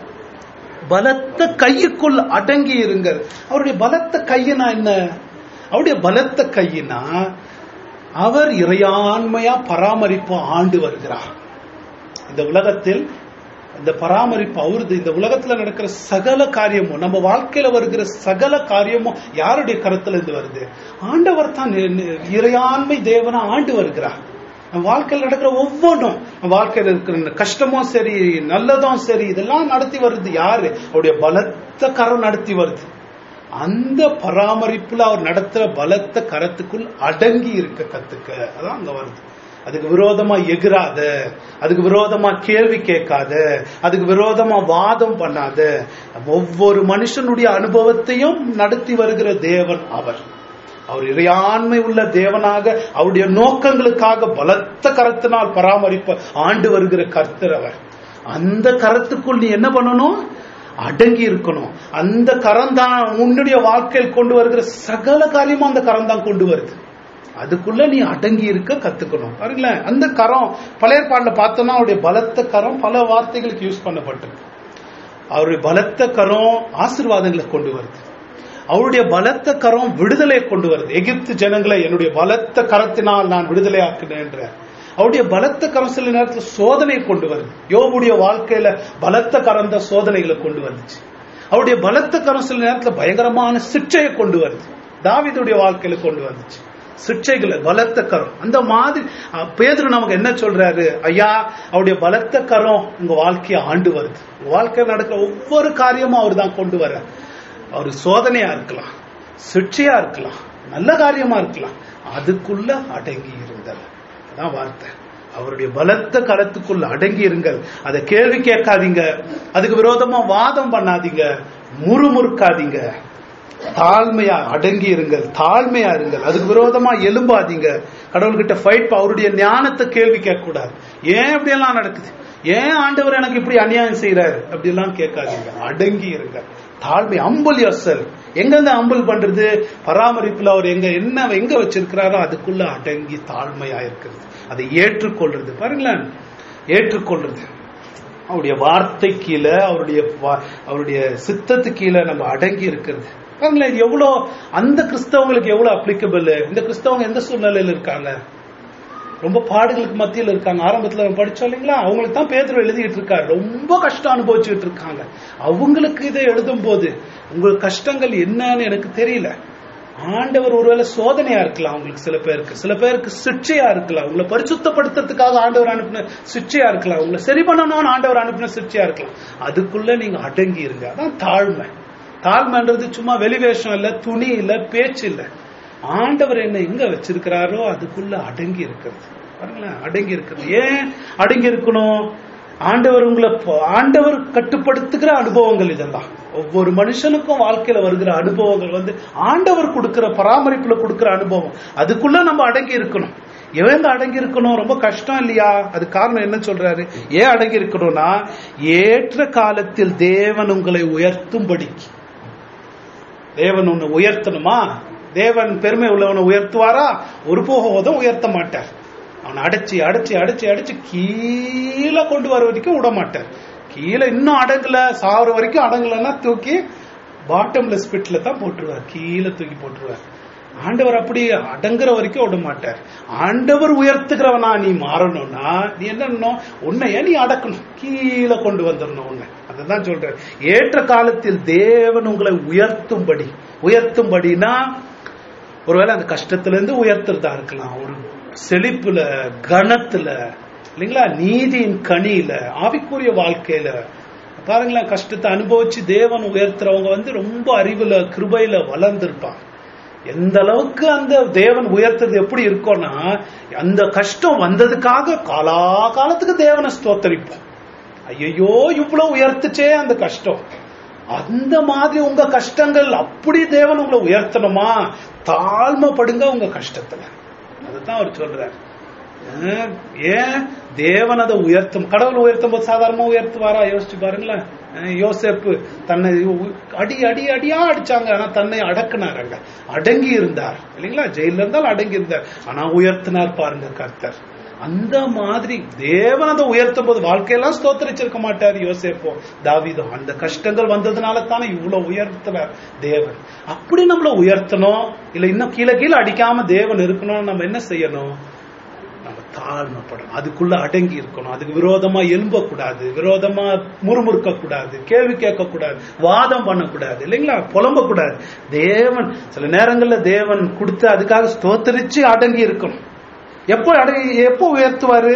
பலத்த கையுக்குள் அடங்கி இருங்கள். அவருடைய பலத்த கையினா என்ன? அவருடைய பலத்த கையினா அவர் இறையாண்மையா பராமரிப்பு ஆண்டு வருகிறார். இந்த உலகத்தில் இந்த பராமரிப்பு அவருது. இந்த உலகத்துல நடக்கிற சகல காரியமும், நம்ம வாழ்க்கையில வருகிற சகல காரியமும் யாருடைய கருத்துல இருந்து வருது? ஆண்டவர் தான் இறையாண்மை தேவனா ஆண்டு வருகிறார். வாழ்க்கையில் நடக்கிற ஒவ்வொன்றும், வாழ்க்கையில் இருக்கிற கஷ்டமும் சரி நல்லதும் சரி இதெல்லாம் நடத்தி வருது யாரு? அவருடைய பலத்த கரம் நடத்தி வருது. அந்த பராமரிப்புல அவர் நடத்துற பலத்த கரத்துக்குள் அடங்கி இருக்க கத்துக்க, அதான் அங்க வருது. அதுக்கு விரோதமா எகிராத, அதுக்கு விரோதமா கேள்வி கேட்காத, அதுக்கு விரோதமா வாதம் பண்ணாத, ஒவ்வொரு மனுஷனுடைய அனுபவத்தையும் நடத்தி வருகிற தேவன் அவர். அவர் இறையாண்மை உள்ள தேவனாக அவருடைய நோக்கங்களுக்காக பலத்த கரத்தினால் பராமரிப்ப ஆண்டு வருகிற கர்த்தர் அவர். அந்த கரத்துக்குள் நீ என்ன பண்ணணும்? அடங்கி இருக்கணும். அந்த கரம் தான் உன்னுடைய வாழ்க்கையில் கொண்டு வருகிற சகல காரியமும் அந்த கரம் தான் கொண்டு வருது. அதுக்குள்ள நீ அடங்கி இருக்க கத்துக்கணும். பாருங்களேன், அந்த கரம் பழைய ஏற்பாடுல பார்த்தோம்னா அவருடைய பலத்த கரம் பல வார்த்தைகளுக்கு யூஸ் பண்ணப்பட்டிருக்கு. அவருடைய பலத்த கரம் ஆசீர்வாதங்களை கொண்டு வருது. அவருடைய பலத்த கரம் விடுதலை கொண்டு வருது. எகிப்து ஜனங்களை என்னுடைய பலத்த கரத்தினால் நான் விடுதலை ஆக்கினேன். அவருடைய பலத்த கரம் சில நேரத்தில் சோதனை கொண்டு வருது. யோபுடைய வாழ்க்கையில பலத்த கரம் தான் சோதனைகளை கொண்டு வந்துச்சு. அவருடைய பலத்த கரம் சில நேரத்தில் பயங்கரமான சிற்றையை கொண்டு வருது. தாவீதுடைய வாழ்க்கையில கொண்டு வந்துச்சு சிற்றைகளை, பலத்த கரம். அந்த மாதிரி பேதுரு நமக்கு என்ன சொல்றாரு? ஐயா, அவருடைய பலத்த கரம் உங்க வாழ்க்கையை ஆண்டு வருது. உங்க வாழ்க்கையில் நடக்கிற ஒவ்வொரு காரியமும் அவர் தான் கொண்டு வர. அவர் சோதனையா இருக்கலாம், சிற்றையா இருக்கலாம், நல்ல காரியமா இருக்கலாம், அதுக்குள்ள அடங்கி இருந்தல். அதான் வார்த்தை. அவருடைய பலத்த கரத்துக்குள்ள அடங்கி இருங்கள். அதை கேள்வி கேட்காதீங்க, அதுக்கு விரோதமா வாதம் பண்ணாதீங்க, முறுமுறுக்காதீங்க. தாழ்மையா அடங்கி இருங்கள், தாழ்மையா இருங்கள். அதுக்கு விரோதமா எலும்பாதீங்க. கடவுள்கிட்ட ஃபைட். அவருடைய ஞானத்தை கேள்வி கேட்க கூடாது. ஏன் இப்படி எல்லாம் நடக்குது? ஏன் ஆண்டவர் எனக்கு இப்படி அநியாயம் செய்யறாரு? அப்படி எல்லாம் கேட்காதீங்க. அடங்கி இருங்க. தாழ்மை, அம்புல் யோசல். எங்க இருந்து அம்புல் பண்றது? பராமரிப்புல அவர் எங்க என்ன எங்க வச்சிருக்கிறாரோ அதுக்குள்ள அடங்கி தாழ்மையா இருக்கிறது, அதை ஏற்றுக்கொள்றது. பாருங்களேன், ஏற்றுக்கொள்றது. அவருடைய வார்த்தை கீழே, அவருடைய அவருடைய சித்தத்து கீழே நம்ம அடங்கி இருக்கிறது. பாருங்களேன், இது எவ்வளவு அந்த கிறிஸ்தவங்களுக்கு எவ்வளவு அப்ளிகபிள். இந்த கிறிஸ்தவங்க எந்த சூழ்நிலையில இருக்காங்க? ரொம்ப பாடுகளுக்கு மத்தியில் இருக்காங்க. ஆரம்பத்துல நம்ம படிச்சோம் இல்லைங்களா? அவங்களுக்கு தான் பேதுரு எழுதிட்டு இருக்காரு. ரொம்ப கஷ்டம் அனுபவிச்சுட்டு இருக்காங்க. அவங்களுக்கு இதை எழுதும் போது உங்களுக்கு கஷ்டங்கள் என்னன்னு எனக்கு தெரியல. ஆண்டவர் ஒருவேளை சோதனையா இருக்கலாம் அவங்களுக்கு, சில பேருக்கு சில பேருக்கு சிற்றையா இருக்கலாம். உங்களை பரிசுத்தப்படுத்துறதுக்காக ஆண்டவர் அனுப்பின சிற்றையா இருக்கலாம், உங்களை சரி பண்ணணும்னு ஆண்டவர் அனுப்பின சிற்றையா இருக்கலாம். அதுக்குள்ள நீங்க அடங்கி இருங்க. அதான் தாழ்மை. தாழ்மைன்றது சும்மா வெளிவேஷம் இல்ல, துணி இல்ல, பேச்சு இல்ல. ஆண்டவர் என்ன எங்க வச்சிருக்கிறாரோ அதுக்குள்ள அடங்கி இருக்கிறது. பாருங்களேன், அடங்கி இருக்கிறது. ஏன் அடங்கி இருக்கணும்? ஆண்டவர் உங்களை ஆண்டவர் கட்டுப்படுத்துகிற அனுபவங்கள் இதெல்லாம். ஒவ்வொரு மனுஷனுக்கும் வாழ்க்கையில வருகிற அனுபவங்கள் வந்து ஆண்டவர் கொடுக்கிற பராமரிப்புல கொடுக்கிற அனுபவம். அதுக்குள்ள நம்ம அடங்கி இருக்கணும். எவங்க அடங்கி இருக்கணும்? ரொம்ப கஷ்டம் இல்லையா? அது காரணம் என்ன சொல்றாரு? ஏன் அடங்கி இருக்கணும்னா, ஏற்ற காலத்தில் தேவன் உங்களை உயர்த்தும்படிக்கு. தேவன் உன்னை உயர்த்தணுமா? தேவன் பெருமை உள்ளவனை உயர்த்துவாரா? ஒரு போதும் உயர்த்த மாட்டார். அவனை அடைச்சி அடைச்சி அடைச்சி அடைச்சி கீழே கொண்டு வர வரைக்கும் விட மாட்டார். கீழே இன்னும் அடங்கல, சாவர வரைக்கும் அடங்கலன்னா தூக்கி பாட்டம்லெஸ் பிட்ல தான் போட்டுருவார், கீழே தூக்கி போட்டுருவார். ஆண்டவர் அப்படி அடங்குற வரைக்கும் விட மாட்டார். ஆண்டவர் உயர்த்துகிறவனா நீ மாறணும்னா நீ என்ன, உன்னைய நீ அடக்கணும், கீழே கொண்டு வந்துடணும் உன்னை. அதுதான் சொல்ற, ஏற்ற காலத்தில் தேவன் உங்களை உயர்த்தும்படி. உயர்த்தும்படினா ஒருவேளை அந்த கஷ்டத்துல இருந்து உயர்த்துறதா இருக்கலாம், ஒரு செழிப்புல, கனத்துல, இல்லைங்களா, நீதியின் கனியில, ஆவிக்குரிய வாழ்க்கையில. பாருங்களேன், கஷ்டத்தை அனுபவிச்சு தேவன் உயர்த்துறவங்க வந்து ரொம்ப அறிவுல, கிருபையில வளர்ந்துருப்பாங்க. எந்த அளவுக்கு அந்த தேவன் உயர்த்தது எப்படி இருக்கும்னா, அந்த கஷ்டம் வந்ததுக்காக காலா காலத்துக்கு தேவனை ஸ்தோத்தரிப்போம். ஐயோ இவ்வளவு உயர்த்துச்சே அந்த கஷ்டம். அந்த மாதிரி உங்க கஷ்டங்கள் அப்படி தேவன் உங்களை உயர்த்தணுமா? தாழ்மைப்படுங்க உங்க கஷ்டத்துல. அதுதான் அவர் சொல்றார். ஏன் தேவன் அதை உயர்த்தும்? கடவுள் உயர்த்தும் போது சாதாரணமா உயர்த்துவாரா? யோசிச்சு பாருங்களேன். யோசேப்பு தன்னை அடி அடி அடியா அடிச்சாங்க, ஆனா தன்னை அடக்குனாருங்க, அடங்கி இருந்தார். இல்லைங்களா, ஜெயில இருந்தாலும் அடங்கி இருந்தார், ஆனா உயர்த்தினார் பாருங்க கர்த்தர். அந்த மாதிரி தேவன் அதை உயர்த்தும் போது வாழ்க்கையெல்லாம் ஸ்தோத்திரிச்சிருக்க மாட்டார் யோசேப்போ, தாவீதோ. அந்த கஷ்டங்கள் வந்ததுனால தானே இவ்வளவு உயர்த்துறார் தேவன். அப்படி நம்மள உயர்த்தணும், இல்ல இன்னும் கீழே கீழே அடிக்காம தேவன் இருக்கணும். நம்ம என்ன செய்யணும்? நம்ம தாழ்மைப்படணும், அதுக்குள்ள அடங்கி இருக்கணும். அதுக்கு விரோதமா எழும்ப கூடாது, விரோதமா முறுமுறுக்க கூடாது, கேள்வி கேட்க கூடாது, வாதம் பண்ணக்கூடாது, இல்லைங்களா, புலம்ப கூடாது. தேவன் சில நேரங்கள்ல தேவன் கொடுத்து அதுக்காக ஸ்தோத்திரிச்சு அடங்கி இருக்கணும். எப்போ அடங்கி, எப்போ உயர்த்துவாரு?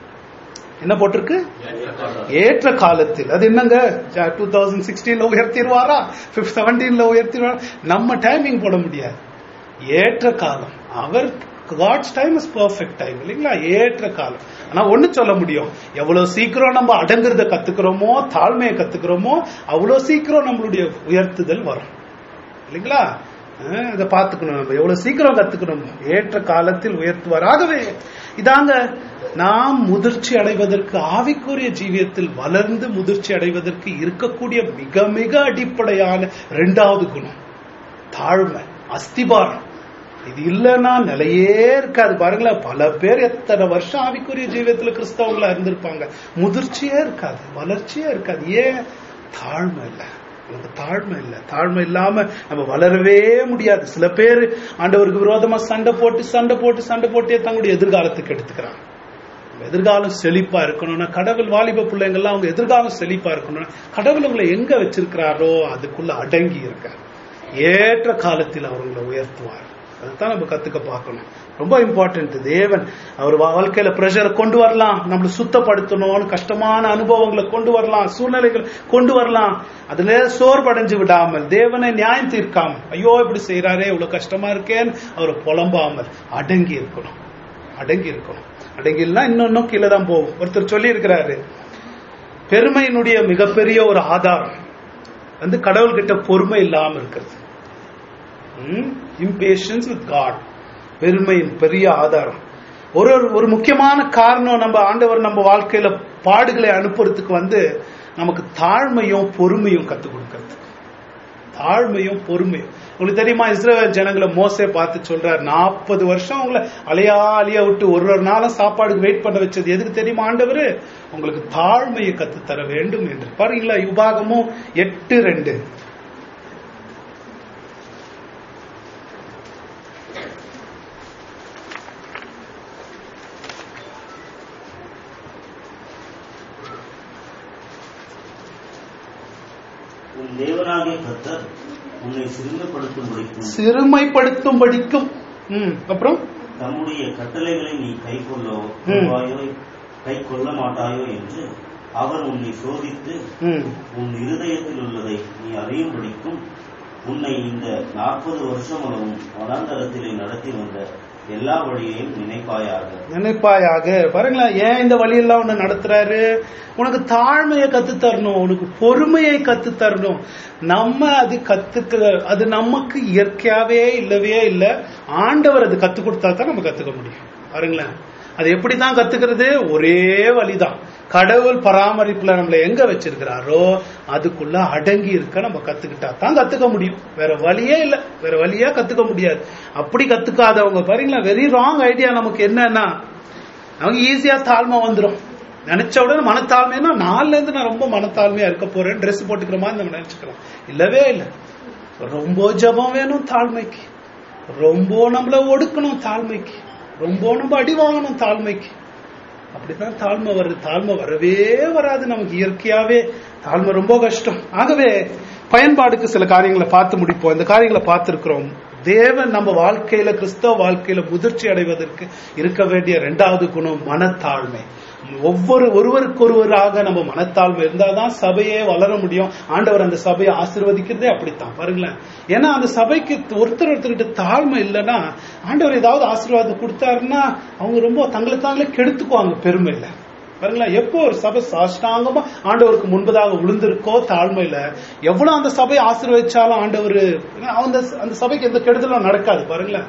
என்ன போட்டிருக்கு? ஏற்ற காலத்தில். அது என்னங்க, டூ தௌசண்ட் சிக்ஸ்டீன்ல உயர்த்திடுவாரா, செவன்டீன்ல உயர்த்திடுவாரா? நம்ம டைமிங் போட முடியாது. ஏற்ற காலம், அவர் God's time is perfect time, இல்லைங்களா, ஏற்ற காலம். ஆனா ஒண்ணு சொல்ல முடியும், எவ்வளவு சீக்கிரம் நம்ம அடங்குறத கத்துக்கிறோமோ, தாழ்மையை கத்துக்கிறோமோ, அவ்வளவு சீக்கிரம் நம்மளுடைய உயர்த்துதல் வரும், இல்லைங்களா. அதை பார்த்துக்கணும், நம்ம எவ்வளவு சீக்கிரம் கத்துக்கணும். ஏற்ற காலத்தில் உயர்த்துவார். ஆகவே இதாங்க நாம் முதிர்ச்சி அடைவதற்கு, ஆவிக்குரிய ஜீவியத்தில் வளர்ந்து முதிர்ச்சி அடைவதற்கு இருக்கக்கூடிய மிக மிக அடிப்படையான இரண்டாவது குணம் தாழ்மை, அஸ்திபாரம். இது இல்லைன்னா நிலையே இருக்காது. பாருங்களேன், பல பேர் எத்தனை வருஷம் ஆவிக்குரிய ஜீவியத்துல கிறிஸ்தவங்களா இருந்திருப்பாங்க, முதிர்ச்சியே இருக்காது, வளர்ச்சியே இருக்காது. ஏன்? தாழ்மை இல்லை, தாழ்மை இல்லை. தாழ்மை இல்லாம நம்ம வளரவே முடியாது. சில பேர் ஆண்டவருக்கு விரோதமா சண்டை போட்டு சண்டை போட்டு சண்டை போட்டே தங்களுடைய எதிர்காலத்துக்கு எடுத்துக்கிறாங்க. எதிர்காலம் செழிப்பா இருக்கணும்னா, கடவுள் வாலிப பிள்ளைங்கள்லாம் அவங்க எதிர்காலம் செழிப்பா இருக்கணும்னா, கடவுள் உங்களை எங்க வச்சிருக்கிறாரோ அதுக்குள்ள அடங்கி இருக்க. ஏற்ற காலத்தில் அவர்களை உயர்த்துவார். அதுதான் நம்ம கத்துக்க பார்க்கணும். ரொம்ப இம்பார்ட்டன்ட். தேவன் அவர் வாழ்க்கையில பிரஷரை கொண்டு வரலாம், நம்மளை சுத்தப்படுத்தணும், கஷ்டமான அனுபவங்களை கொண்டு வரலாம், சூழ்நிலைகள் கொண்டு வரலாம். அதுல சோர்வடைஞ்சு விடாமல், தேவனை நியாயம் தீர்க்காமல், ஐயோ இப்படி செய்யறாரே இவ்வளவு கஷ்டமா இருக்கேன்னு அவரை புலம்பாமல் அடங்கி இருக்கணும். அடங்கி இருக்கணும். அடங்கி இல்லைன்னா இன்னும் கீழே தான் போகும். ஒருத்தர் சொல்லி இருக்கிறாரு, பெருமையினுடைய மிகப்பெரிய ஒரு ஆதாரம் வந்து கடவுள்கிட்ட பொறுமை இல்லாம இருக்கிறது. impatience with God, பெருமையின் பெரிய ஆதாரம். ஒரு ஒரு முக்கியமான காரணம், நம்ம ஆண்டவர் நம்ம வாழ்க்கையில பாடுகளை அனுப்புறதுக்கு வந்து நமக்கு தாழ்மையும் பொறுமையும் கத்துக் கொடுக்கிறது. தாழ்மையும் பொறுமையும். உங்களுக்கு தெரியுமா, இஸ்ரவேல் ஜனங்களை மோசே பார்த்து சொல்றாரு, நாற்பது வருஷம் அவங்களை அலையா அலையா விட்டு ஒரு ஒரு நாளும் சாப்பாடுக்கு வெயிட் பண்ண வச்சது எதுக்கு தெரியுமா? ஆண்டவர் உங்களுக்கு தாழ்மையை கத்து தர வேண்டும் என்று. பாருங்களா, உபாகமும் எட்டு ரெண்டு. சிறுமைப்படுத்தும்படிக்கும் அப்புறம் தம்முடைய கட்டளைகளை நீ கை கொள்ளவோ கை கொள்ள மாட்டாயோ என்று அவர் உன்னை சோதித்து உன் இருதயத்தில் உள்ளதை நீ அறியும்படிக்கும் உன்னை இந்த நாற்பது வருஷம் அளவும் வனாந்தரத்திலே நடத்தி வந்த எல்லா வழியையும் நினைப்பாயாக நினைப்பாயாக. பாருங்களேன், ஏன் இந்த வழியெல்லாம் உன்னை நடத்துறாரு? உனக்கு தாழ்மையை கத்து தரணும், உனக்கு பொறுமையை கத்து தரணும். நம்ம அது கத்துக்க அது நமக்கு இயற்கையாவே இல்லவே இல்லை. ஆண்டவர் அது கத்து கொடுத்தா தான் நம்ம கத்துக்க முடியும். பாருங்களேன், அது எப்படிதான் கத்துக்கிறது? ஒரே வழிதான். கடவுள் பராமரிப்புல நம்மளை எங்க வச்சிருக்கிறாரோ அதுக்குள்ள அடங்கி இருக்க நம்ம கத்துக்கிட்டா தான் கத்துக்க முடியும். வேற வழியே இல்லை, வேற வழியா கத்துக்க முடியாது. அப்படி கத்துக்காதவங்க பாருங்களா, வெரி ராங் ஐடியா. நமக்கு என்னன்னா, நமக்கு ஈஸியா தாழ்மை வந்துடும். நினைச்ச உடனே மனத்தாழ்மைன்னா நாலுல இருந்து நான் ரொம்ப மனத்தாழ்மையா இருக்க போறேன், ட்ரெஸ் போட்டுக்கிற மாதிரி நம்ம நினைச்சுக்கிறோம். இல்லவே இல்லை. ரொம்ப ஜபம் வேணும் தாழ்மைக்கு, ரொம்ப நம்மள ஒடுக்கணும் தாழ்மைக்கு, ரொம்ப நம்ம அடி வாங்கணும் தாழ்மைக்கு. அப்படித்தான் தாழ்மை வருது. தாழ்மை வரவே வராது நமக்கு இயற்கையாவே. தாழ்மை ரொம்ப கஷ்டம். ஆகவே பயன்பாடுக்கு சில காரியங்களை பார்த்து முடிப்போம். இந்த காரியங்களை பார்த்திருக்கிறோம். தேவன் நம்ம வாழ்க்கையில, கிறிஸ்தவ வாழ்க்கையில முதிர்ச்சி அடைவதற்கு இருக்க வேண்டிய இரண்டாவது குணம் மனத்தாழ்மை. ஒவ்வொரு ஒருவருக்கொருவராக நம்ம மனத்தாழ்மை இருந்தாதான் சபையே வளர முடியும். ஆண்டவர் அந்த சபையை ஆசீர்வதிக்கிறதே அப்படித்தான். பாருங்களேன், ஏன்னா அந்த சபைக்கு ஒருத்தர் ஒருத்தர்கிட்ட தாழ்மை இல்லைன்னா, ஆண்டவர் ஏதாவது ஆசீர்வாதம் கொடுத்தாருன்னா அவங்க ரொம்ப தங்களை தாங்களே கெடுத்துக்குவாங்க பெருமையில. பாருங்களேன், எப்போ ஒரு சபை சாஷ்டாங்கமா ஆண்டவருக்கு முன்பதாக விழுந்திருக்கோ தாழ்மையில, எவ்வளவு அந்த சபையை ஆசீர்வதிச்சாலும் ஆண்டவர் அந்த அந்த சபைக்கு எந்த கெடுதலும் நடக்காது. பாருங்களேன்,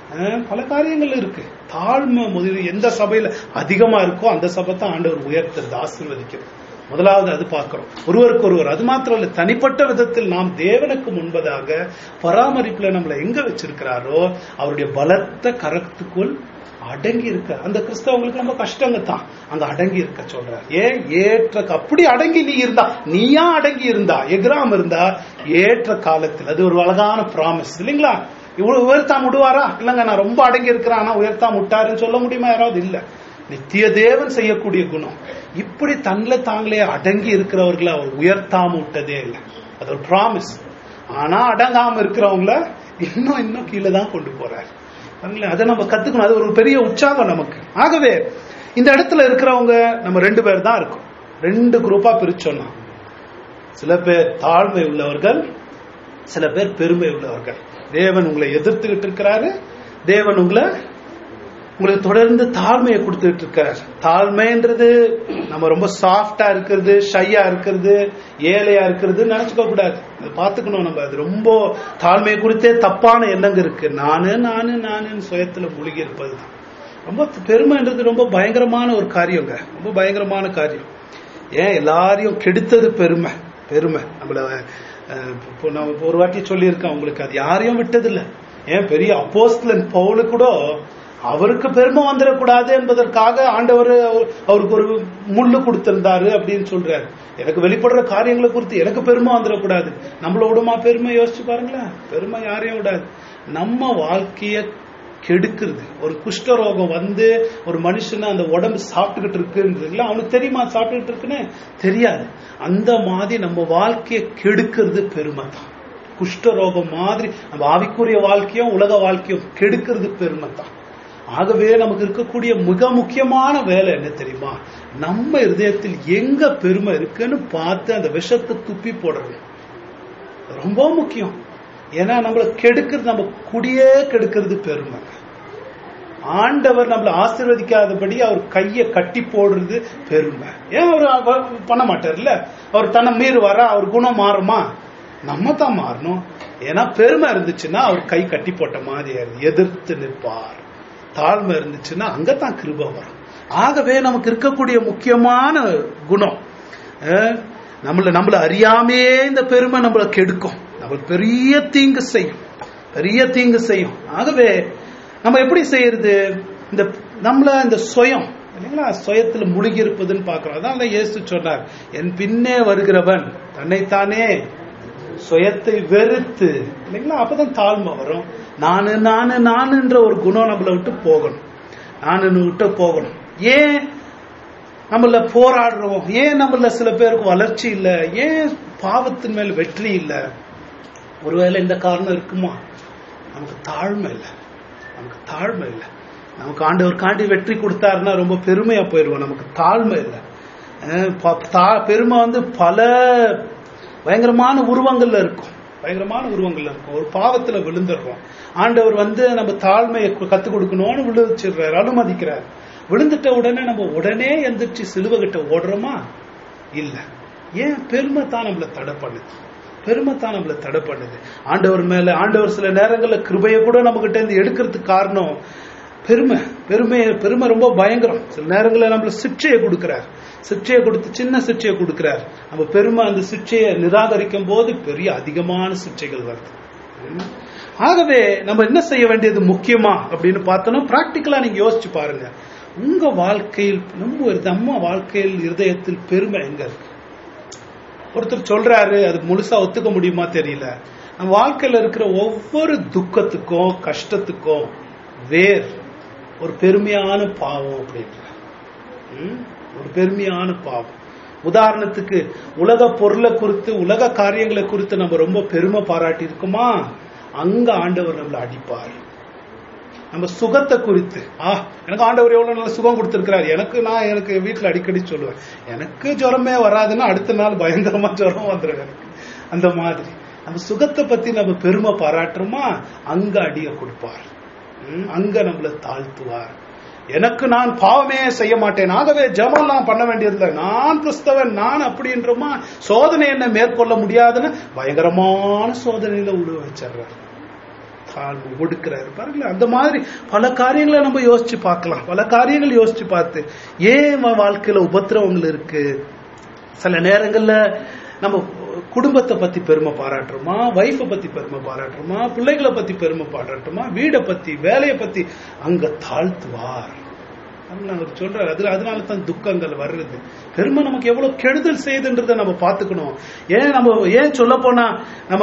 பல காரியங்கள் இருக்கு. தாழ்மை முதல் எந்த சபையில அதிகமா இருக்கோ அந்த சபை தான் ஆண்டவர் உயர்த்துறது, ஆசீர்வதிக்கிறது. முதலாவது அது பார்க்கிறோம். ஒருவருக்கு ஒருவர், அது மாத்திரம் இல்ல, தனிப்பட்ட விதத்தில் நாம் தேவனுக்கு முன்பதாக பராமரிப்புல நம்மளை எங்க வச்சிருக்கிறாரோ அவருடைய பலத்த கரத்துக்குள் அடங்கி இருக்க. அந்த கிறிஸ்தவங்களுக்கு ரொம்ப கஷ்டங்க தான் அங்க அடங்கி இருக்க சொல்றார். ஏன் ஏற்ற அப்படி அடங்கி நீ இருந்தா, நீயா அடங்கி இருந்தா, எகிராம இருந்தா ஏற்ற காலத்தில், அது ஒரு அழகான ப்ராமிஸ் இல்லைங்களா? இவ்வளவு உயர்த்தா முடுவாரா? இல்லங்க நான் ரொம்ப அடங்கி இருக்கிறேன் ஆனா உயர்த்தா முட்டாருன்னு சொல்ல முடியுமா யாராவது? இல்ல. நித்திய தேவன் செய்யக்கூடிய குணம். இப்படி தன்னில தாங்களே அடங்கி இருக்கிறவர்களை அவர் உயர்த்தாம விட்டதே இல்லை. அது ஒரு ப்ராமிஸ். ஆனா அடங்காம இருக்கிறவங்கள இன்னும் இன்னும் கீழே தான் கொண்டு போறாரு. அதை நம்ம கத்துக்கணும். அது ஒரு பெரிய உற்சாகம் நமக்கு. ஆகவே இந்த இடத்துல இருக்கிறவங்க நம்ம ரெண்டு பேர் தான் இருக்கும். ரெண்டு குரூப்பா பிரிச்சோம்னா, சில பேர் தாழ்மை உள்ளவர்கள், சில பேர் பெருமை உள்ளவர்கள். தேவன் உங்களை எதிர்த்துக்கிட்டு இருக்கிறாரு, தேவன் உங்களை உங்களுக்கு தொடர்ந்து தாழ்மையை கொடுத்துட்டு இருக்காரு. தாழ்மைன்றது நம்ம ரொம்ப சாஃப்டா இருக்கிறது, ஷையா இருக்கிறது, ஏழையா இருக்கிறது நினைச்சுக்க கூடாது. அது பார்த்துக்கணும் நம்ம. அது ரொம்ப தாழ்மையை குறித்தே தப்பான எண்ணங்க இருக்கு. நானு நானு நானுன்னு சுயத்துல மூழ்கி இருப்பதுதான். ரொம்ப பெருமைன்றது ரொம்ப பயங்கரமான ஒரு காரியங்க, ரொம்ப பயங்கரமான காரியம். ஏன் எல்லாரையும் கெடுத்தது பெருமை. பெருமை நம்மள ஒரு வாட்டி சொல்லியிருக்கேன் உங்களுக்கு, அது யாரையும் விட்டதில்லை. ஏன் பெரிய அப்போஸ்தலன் பவுலு கூட அவருக்கு பெருமை வந்துடக்கூடாது என்பதற்காக ஆண்டவர் அவருக்கு ஒரு முள்ளு கொடுத்திருந்தாரு அப்படின்னு சொல்றாரு. எனக்கு வெளிப்படுற காரியங்களை குறித்து எனக்கு பெருமை வந்துடக்கூடாது. நம்மளோடமா பெருமை? யோசிச்சு பாருங்களேன். பெருமை யாரையும் விடாது. நம்ம வாழ்க்கைய கெடுக்கிறது. ஒரு குஷ்டரோகம் வந்து ஒரு மனுஷனை அந்த உடம்பு சாப்பிட்டுக்கிட்டு இருக்குன்றதுல அவனுக்கு தெரியுமா சாப்பிட்டுக்கிட்டு இருக்குன்னு? தெரியாது. அந்த மாதிரி நம்ம வாழ்க்கையை கெடுக்கிறது பெருமை தான். குஷ்டரோகம் மாதிரி நம்ம ஆவிக்குரிய வாழ்க்கையும் உலக வாழ்க்கையும் கெடுக்கிறது பெருமை தான். ஆகவே நமக்கு இருக்கக்கூடிய மிக முக்கியமான வேலை என்ன தெரியுமா? நம்ம இருதயத்தில் எங்க பெருமை இருக்குன்னு பார்த்து அந்த விஷத்தை துப்பி போடுறது ரொம்ப முக்கியம். ஏன்னா நம்மளை கெடுக்கிறது, நம்ம குடியே கெடுக்கிறது பெருமை. ஆண்டவர் நம்மளை ஆசீர்வதிக்காதபடி அவர் கையை கட்டி போடுறது பெருமை. ஏன் அவர் பண்ண மாட்டார்ல? அவர் தன்னை மீறுவாரா? அவர் குணம் மாறுமா? நம்ம தான் மாறணும். ஏன்னா பெருமை இருந்துச்சுன்னா அவர் கை கட்டி போட்ட மாதிரி எதிர்த்து நிற்பார். தாழ்மை இருந்துச்சுன்னா அங்கதான் கிருபை வரும். ஆகவே நமக்கு இருக்கக்கூடிய முக்கியமான குணம், நம்மள நம்மள அறியாமே இந்த பெருமை நம்மளை கெடுக்கும், நம்மளுக்கு பெரிய தீங்கு செய்யும், பெரிய தீங்கு செய்யும். ஆகவே நம்ம எப்படி செய்யறது? இந்த நம்மள இந்த சுயம் இல்லைங்களா, சுயத்துல முழுகி இருப்பதுன்னு பாக்குறோம். அதான் இயேசு சொன்னார், என் பின்னே வருகிறவன் தன்னைத்தானே சுயத்தை வெறுத்து இல்லைங்களா, அப்பதான் தாழ்மை வரும். நானு நானு நானுன்ற ஒரு குணம் நம்மளை விட்டு போகணும். நானு விட்டு போகணும். ஏன் நம்மள போராடுறோம்? ஏன் நம்மள சில பேருக்கு வளர்ச்சி இல்லை? ஏன் பாவத்தின் மேல் வெற்றி இல்லை? ஒருவேளை இந்த காரணம் இருக்குமா? நமக்கு தாழ்மை இல்லை. நமக்கு தாழ்மை இல்லை. நமக்கு ஆண்டவர் காண்டி வெற்றி கொடுத்தாருன்னா ரொம்ப பெருமையா போயிடுவோம். நமக்கு தாழ்மை இல்லை. பெருமை வந்து பல பயங்கரமான உருவங்கள்ல இருக்கும். பயங்கரமான உருவங்கள் இருக்கும். ஒரு பாவத்துல விழுந்துடுறோம். ஆண்டவர் வந்து நம்ம தாழ்மையை கத்துக் கொடுக்கணும்னு விழுச்சிடுறாரு, அனுமதிக்கிறார். விழுந்துட்ட உடனே நம்ம உடனே எந்திரிச்சு சிலுவை கிட்ட ஓடுறோமா? இல்ல. ஏன்? பெருமை தான் நம்மள தடை பண்ணுது. பெருமை தான் நம்மள தடை பண்ணுது. ஆண்டவர் மேல ஆண்டவர் சில நேரங்கள்ல கிருபையை கூட நம்ம கிட்ட இருந்து எடுக்கிறதுக்கு காரணம் பெருமை. பெருமை பெருமை ரொம்ப பயங்கரம். சில நேரங்களில் நம்மள சிற்றையை கொடுக்கிறார். சிற்றையை கொடுத்து சின்ன சிற்றையை கொடுக்கிறார். நம்ம பெருமை அந்த சிற்றையை நிராகரிக்கும் போது பெரிய அதிகமான சிற்றைகள் வருது. ஆகவே நம்ம என்ன செய்ய வேண்டியது முக்கியமா அப்படின்னு பார்த்தோம்னா, பிராக்டிக்கலா நீங்க யோசிச்சு பாருங்க. உங்க வாழ்க்கையில் நம்ம நம்ம வாழ்க்கையில் இருதயத்தில் பெருமை எங்க இருக்கு? ஒருத்தர் சொல்றாரு, அது முழுசா ஒத்துக்க முடியுமா தெரியல. நம்ம வாழ்க்கையில இருக்கிற ஒவ்வொரு துக்கத்துக்கும் கஷ்டத்துக்கும் வேர் ஒரு பெருமையான பாவம் அப்படின்ற ஒரு பெருமையான பாவம். உதாரணத்துக்கு உலக பொருளை குறித்து உலக காரியங்களை குறித்து நம்ம ரொம்ப பெருமை பாராட்டி இருக்குமா, அங்க ஆண்டவர் நம்மளை அடிப்பார். நம்ம சுகத்தை குறித்து, ஆ எனக்கு ஆண்டவர் எவ்வளவு நல்ல சுகம் கொடுத்திருக்கிறார், எனக்கு நான் எனக்கு வீட்டுல அடிக்கடி சொல்லுவேன், எனக்கு ஜுரமே வராதுன்னா அடுத்த நாள் பயங்கரமா ஜுரம் வந்துடும் எனக்கு. அந்த மாதிரி நம்ம சுகத்தை பத்தி நம்ம பெருமை பாராட்டுறோமா, அங்க அடிய கொடுப்பார். அங்க நம்மள தாழ்த்துவார். எனக்கு நான் பாவமே செய்ய மாட்டேன், ஆகவே ஜெபம் நான் பண்ண வேண்டியதில்லை, நான் கிறிஸ்தவன், நான் அப்படின்றோமா, சோதனை என்ன மேற்கொள்ள முடியாதுன்னு பயங்கரமான சோதனையில உழுவ வச்சிடுறார், தாழ்வு ஒடுக்கிறாரு. பாருங்களேன், அந்த மாதிரி பல காரியங்களை நம்ம யோசிச்சு பார்க்கலாம். பல காரியங்கள் யோசிச்சு பார்த்து ஏன் வாழ்க்கையில உபத்திரவங்கள் இருக்கு. சில நேரங்கள்ல நம்ம குடும்பத்தை பத்தி பெருமை பாராட்டுறோமா, வைஃபை பத்தி பெருமை பாராட்டுறோமா, பிள்ளைகளை பத்தி பெருமை பாராட்டுறோமா, வீடை பத்தி வேலையை பத்தி, அங்க தாழ்த்துவார் அவர் சொல்றாரு. அது அதனால தான் துக்கங்கள் வர்றது. பெருமை நமக்கு எவ்வளவு கெடுதல் செய்யுதுன்றதை நம்ம பாத்துக்கணும். ஏன் நம்ம ஏன் சொல்ல போனா நம்ம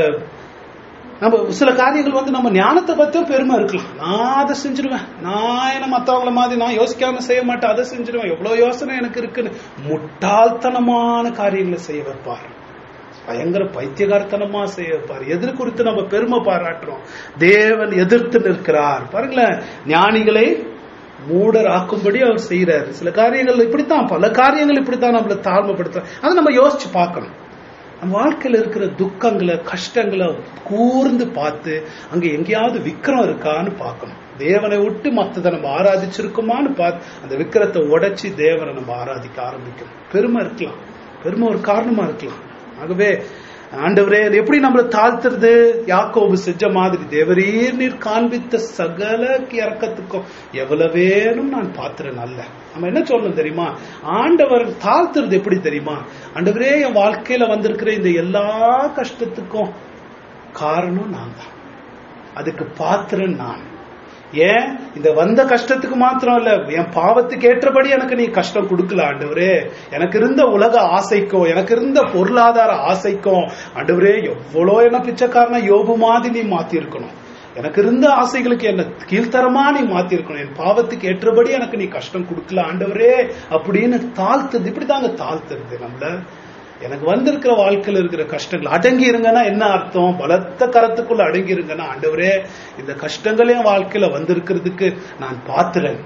நம்ம சில காரியங்கள் வந்து நம்ம ஞானத்தை பத்தியும் பெருமை இருக்கலாம். நான் அதை செஞ்சிருவேன், நான் என்ன மற்றவங்கள மாதிரி நான் யோசிக்காம செய்ய மாட்டேன், அதை செஞ்சிருவேன், எவ்வளவு யோசனை எனக்கு இருக்குன்னு முட்டாள்தனமான காரியங்களை செய்ய வைப்பார். பயங்கர பைத்தியகாரத்தனமா செய்ய வைப்பார். எதிர் குறித்து நம்ம பெருமை பாராட்டுறோம், தேவன் எதிர்த்து நிற்கிறார். பாருங்களேன், ஞானிகளை மூடர் ஆக்கும்படி அவர் செய்யறாரு. சில காரியங்கள் இப்படித்தான், பல காரியங்கள் இப்படித்தான் நம்மளை தாழ்மைப்படுத்த. அதை நம்ம யோசிச்சு பார்க்கணும். நம்ம வாழ்க்கையில இருக்கிற துக்கங்களை கஷ்டங்களை கூர்ந்து பார்த்து அங்க எங்கேயாவது விக்கிரம் இருக்கான்னு பார்க்கணும். தேவனை விட்டு மற்றதை நம்ம ஆராதிச்சிருக்கோமான்னு பார்த்து அந்த விக்கிரத்தை உடைச்சி தேவனை நம்ம ஆராதிக்க ஆரம்பிக்கணும். பெருமை இருக்கலாம், பெருமை ஒரு காரணமா இருக்கலாம். ஆகவே ஆண்டவரே எப்படி நம்மளை தாழ்த்துறது, யாக்கோபு செஞ்ச மாதிரி தேவரீர் நீர் காண்பித்த சகல இறக்கத்துக்கும் எவ்வளவு வேணும் நான் பாத்துறேன். அல்ல நம்ம என்ன சொல்லணும் தெரியுமா, ஆண்டவர் தாழ்த்துறது எப்படி தெரியுமா, ஆண்டவரே என் வாழ்க்கையில வந்திருக்கிற இந்த எல்லா கஷ்டத்துக்கும் காரணம் நான் தான், அதுக்கு பாத்திரன் நான். ஏன் இந்த வந்த கஷ்டத்துக்கு மாத்திரம் இல்ல, என் பாவத்துக்கு ஏற்றபடி எனக்கு நீ கஷ்டம் கொடுக்கல ஆண்டவரே. எனக்கு இருந்த உலக ஆசைக்கும் எனக்கு இருந்த பொருளாதார ஆசைக்கும் ஆண்டவரே எவ்வளோ என்ன பிச்சைக்காரனா யோபு மாதிரி நீ மாத்தி இருக்கணும். எனக்கு இருந்த ஆசைகளுக்கு என்ன கீழ்த்தரமா நீ மாத்தி இருக்கணும். என் பாவத்துக்கு ஏற்றபடி எனக்கு நீ கஷ்டம் கொடுக்கல ஆண்டவரே அப்படின்னு தாழ்த்துறது. இப்படிதாங்க தாழ்த்துறது நம்மள. எனக்கு வந்திருக்கிற வாழ்க்கையில் இருக்கிற கஷ்டங்கள் அடங்கி இருங்கன்னா என்ன அர்த்தம், பலத்த கரத்துக்குள்ள அடங்கி இருங்கன்னா ஆண்டவரே இந்த கஷ்டங்களையும் வாழ்க்கையில வந்திருக்கிறதுக்கு நான் பாத்துறேன்,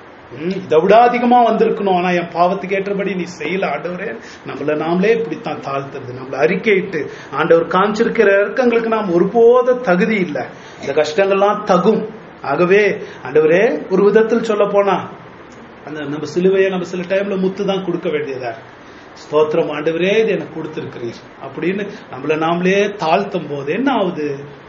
இதை விட அதிகமா வந்திருக்கணும், ஆனா என் பாவத்துக்கு ஏற்றபடி நீ செய்யல ஆண்டவரே. நம்மள நாமளே இப்படித்தான் தாழ்த்துறது, நம்மள அறிக்கையிட்டு ஆண்டவர் காமிச்சிருக்கிற இறக்கங்களுக்கு நாம் ஒருபோத தகுதி இல்லை, இந்த கஷ்டங்கள்லாம் தகும். ஆகவே ஆண்டவரே ஒரு விதத்தில் சொல்ல போனா அந்த நம்ம சிலுவையை நம்ம சில டைம்ல முத்து தான் கொடுக்க வேண்டியதா, ஸ்தோத்திரம் ஆண்டவரே இது எனக்கு கொடுத்திருக்கிறீர் அப்படின்னு நம்மள நாமளே தாழ்த்தும் போது என்ன ஆகுது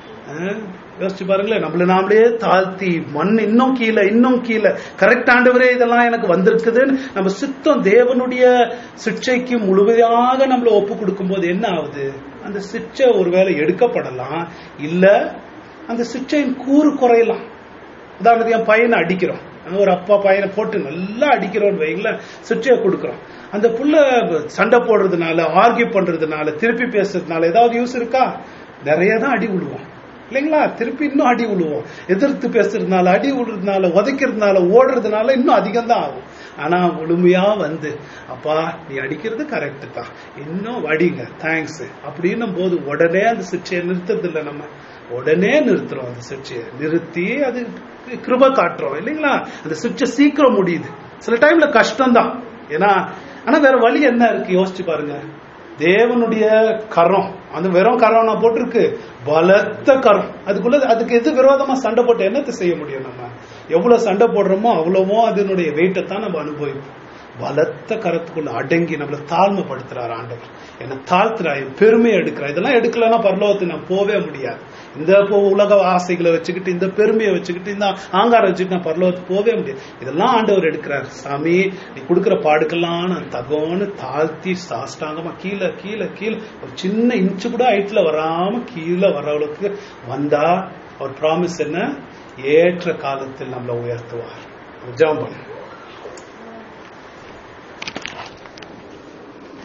யோசிச்சு பாருங்களேன். நம்மள நாமளே தாழ்த்தி மண் இன்னும் கீழே இன்னும் கீழே கரெக்ட் ஆண்டவரே இதெல்லாம் எனக்கு வந்திருக்குதுன்னு நம்ம சித்தம் தேவனுடைய சிக்ஷைக்கு முழுமையாக நம்மள ஒப்பு கொடுக்கும் போது என்ன ஆகுது, அந்த சிக்ஷை ஒருவேளை எடுக்கப்படலாம், இல்ல அந்த சிக்ஷையின் கூறு குறையலாம். உதாரணத்துக்கு என் பையனை அடிக்கிறோம், ஒரு அப்பா பையனை போட்டு நல்லா அடிக்கிறோம்னு வைங்களேன், சிக்ஷையை கொடுக்கிறோம். அந்த புள்ள சண்டை போடுறதுனால ஆர்கியூ பண்றதுனால திருப்பி பேசுறதுனால ஏதாவது யூஸ் இருக்கா? நிறைய தான் அடி விழுவோம் இல்லைங்களா, திருப்பி இன்னும் அடி விழுவோம். எதிர்த்து பேசுறதுனால அடி விழுறதுனால உதைக்கிறதுனால ஓடுறதுனால இன்னும் அதிகம் தான் ஆகும். ஆனா முழுமையா வந்து அப்பா நீ அடிக்கிறது கரெக்ட் தான், இன்னும் அடிங்க தேங்க்ஸ் அப்படின்னும் போது உடனே அந்த சிக்ஷையை நிறுத்துறது இல்லை, நம்ம உடனே நிறுத்துறோம். அந்த சிக்ஷையை நிறுத்தி அது கிருபை காட்டுறோம் இல்லைங்களா. அந்த சிக்ஷை சீக்கிரம் முடியுது. சில டைம்ல கஷ்டம் தான், ஏன்னா ஆனா வேற வழி என்ன இருக்கு யோசிச்சு பாருங்க. தேவனுடைய கரம், அந்த வெறும் கரம் நான் போட்டிருக்கு, பலத்த கரம். அதுக்குள்ள அதுக்கு எது விரோதமா சண்டை போட்டு என்னத்தை செய்ய முடியும்? நம்ம எவ்வளவு சண்டை போடுறோமோ அவ்வளவோ அதனுடைய வெயிட்டை தான் நம்ம அனுபவிப்போம். பலத்த கரத்துக்குள்ள அடங்கி நம்மளை தாழ்மைப்படுத்துறாரு ஆண்டவர். என்ன தாழ்த்துறா, என் பெருமையை எடுக்கிறா. இதெல்லாம் எடுக்கலன்னா பரலோகத்துக்கு நான் போவே முடியாது. இந்த உலக ஆசைகளை வச்சுக்கிட்டு, இந்த பெருமையை வச்சுக்கிட்டு, இந்த ஆங்காரம் வச்சுக்கிட்டு நான் பரலோகத்துக்கு போவே முடியாது. இதெல்லாம் ஆண்டவர் எடுக்கிறார். சாமி, நீ கொடுக்குற பாடுக்கெல்லாம் நான் தகோன்னு தாழ்த்தி சாஷ்டாங்கமா கீழே கீழே கீழே ஒரு சின்ன இன்ச்சு கூட ஹைட்ல வராம கீழே வரவளுக்கு வந்தா அவர் ப்ராமிஸ் என்ன? ஏற்ற காலத்தில் நம்மளை உயர்த்துவார். ஜெபம் பண்ணு.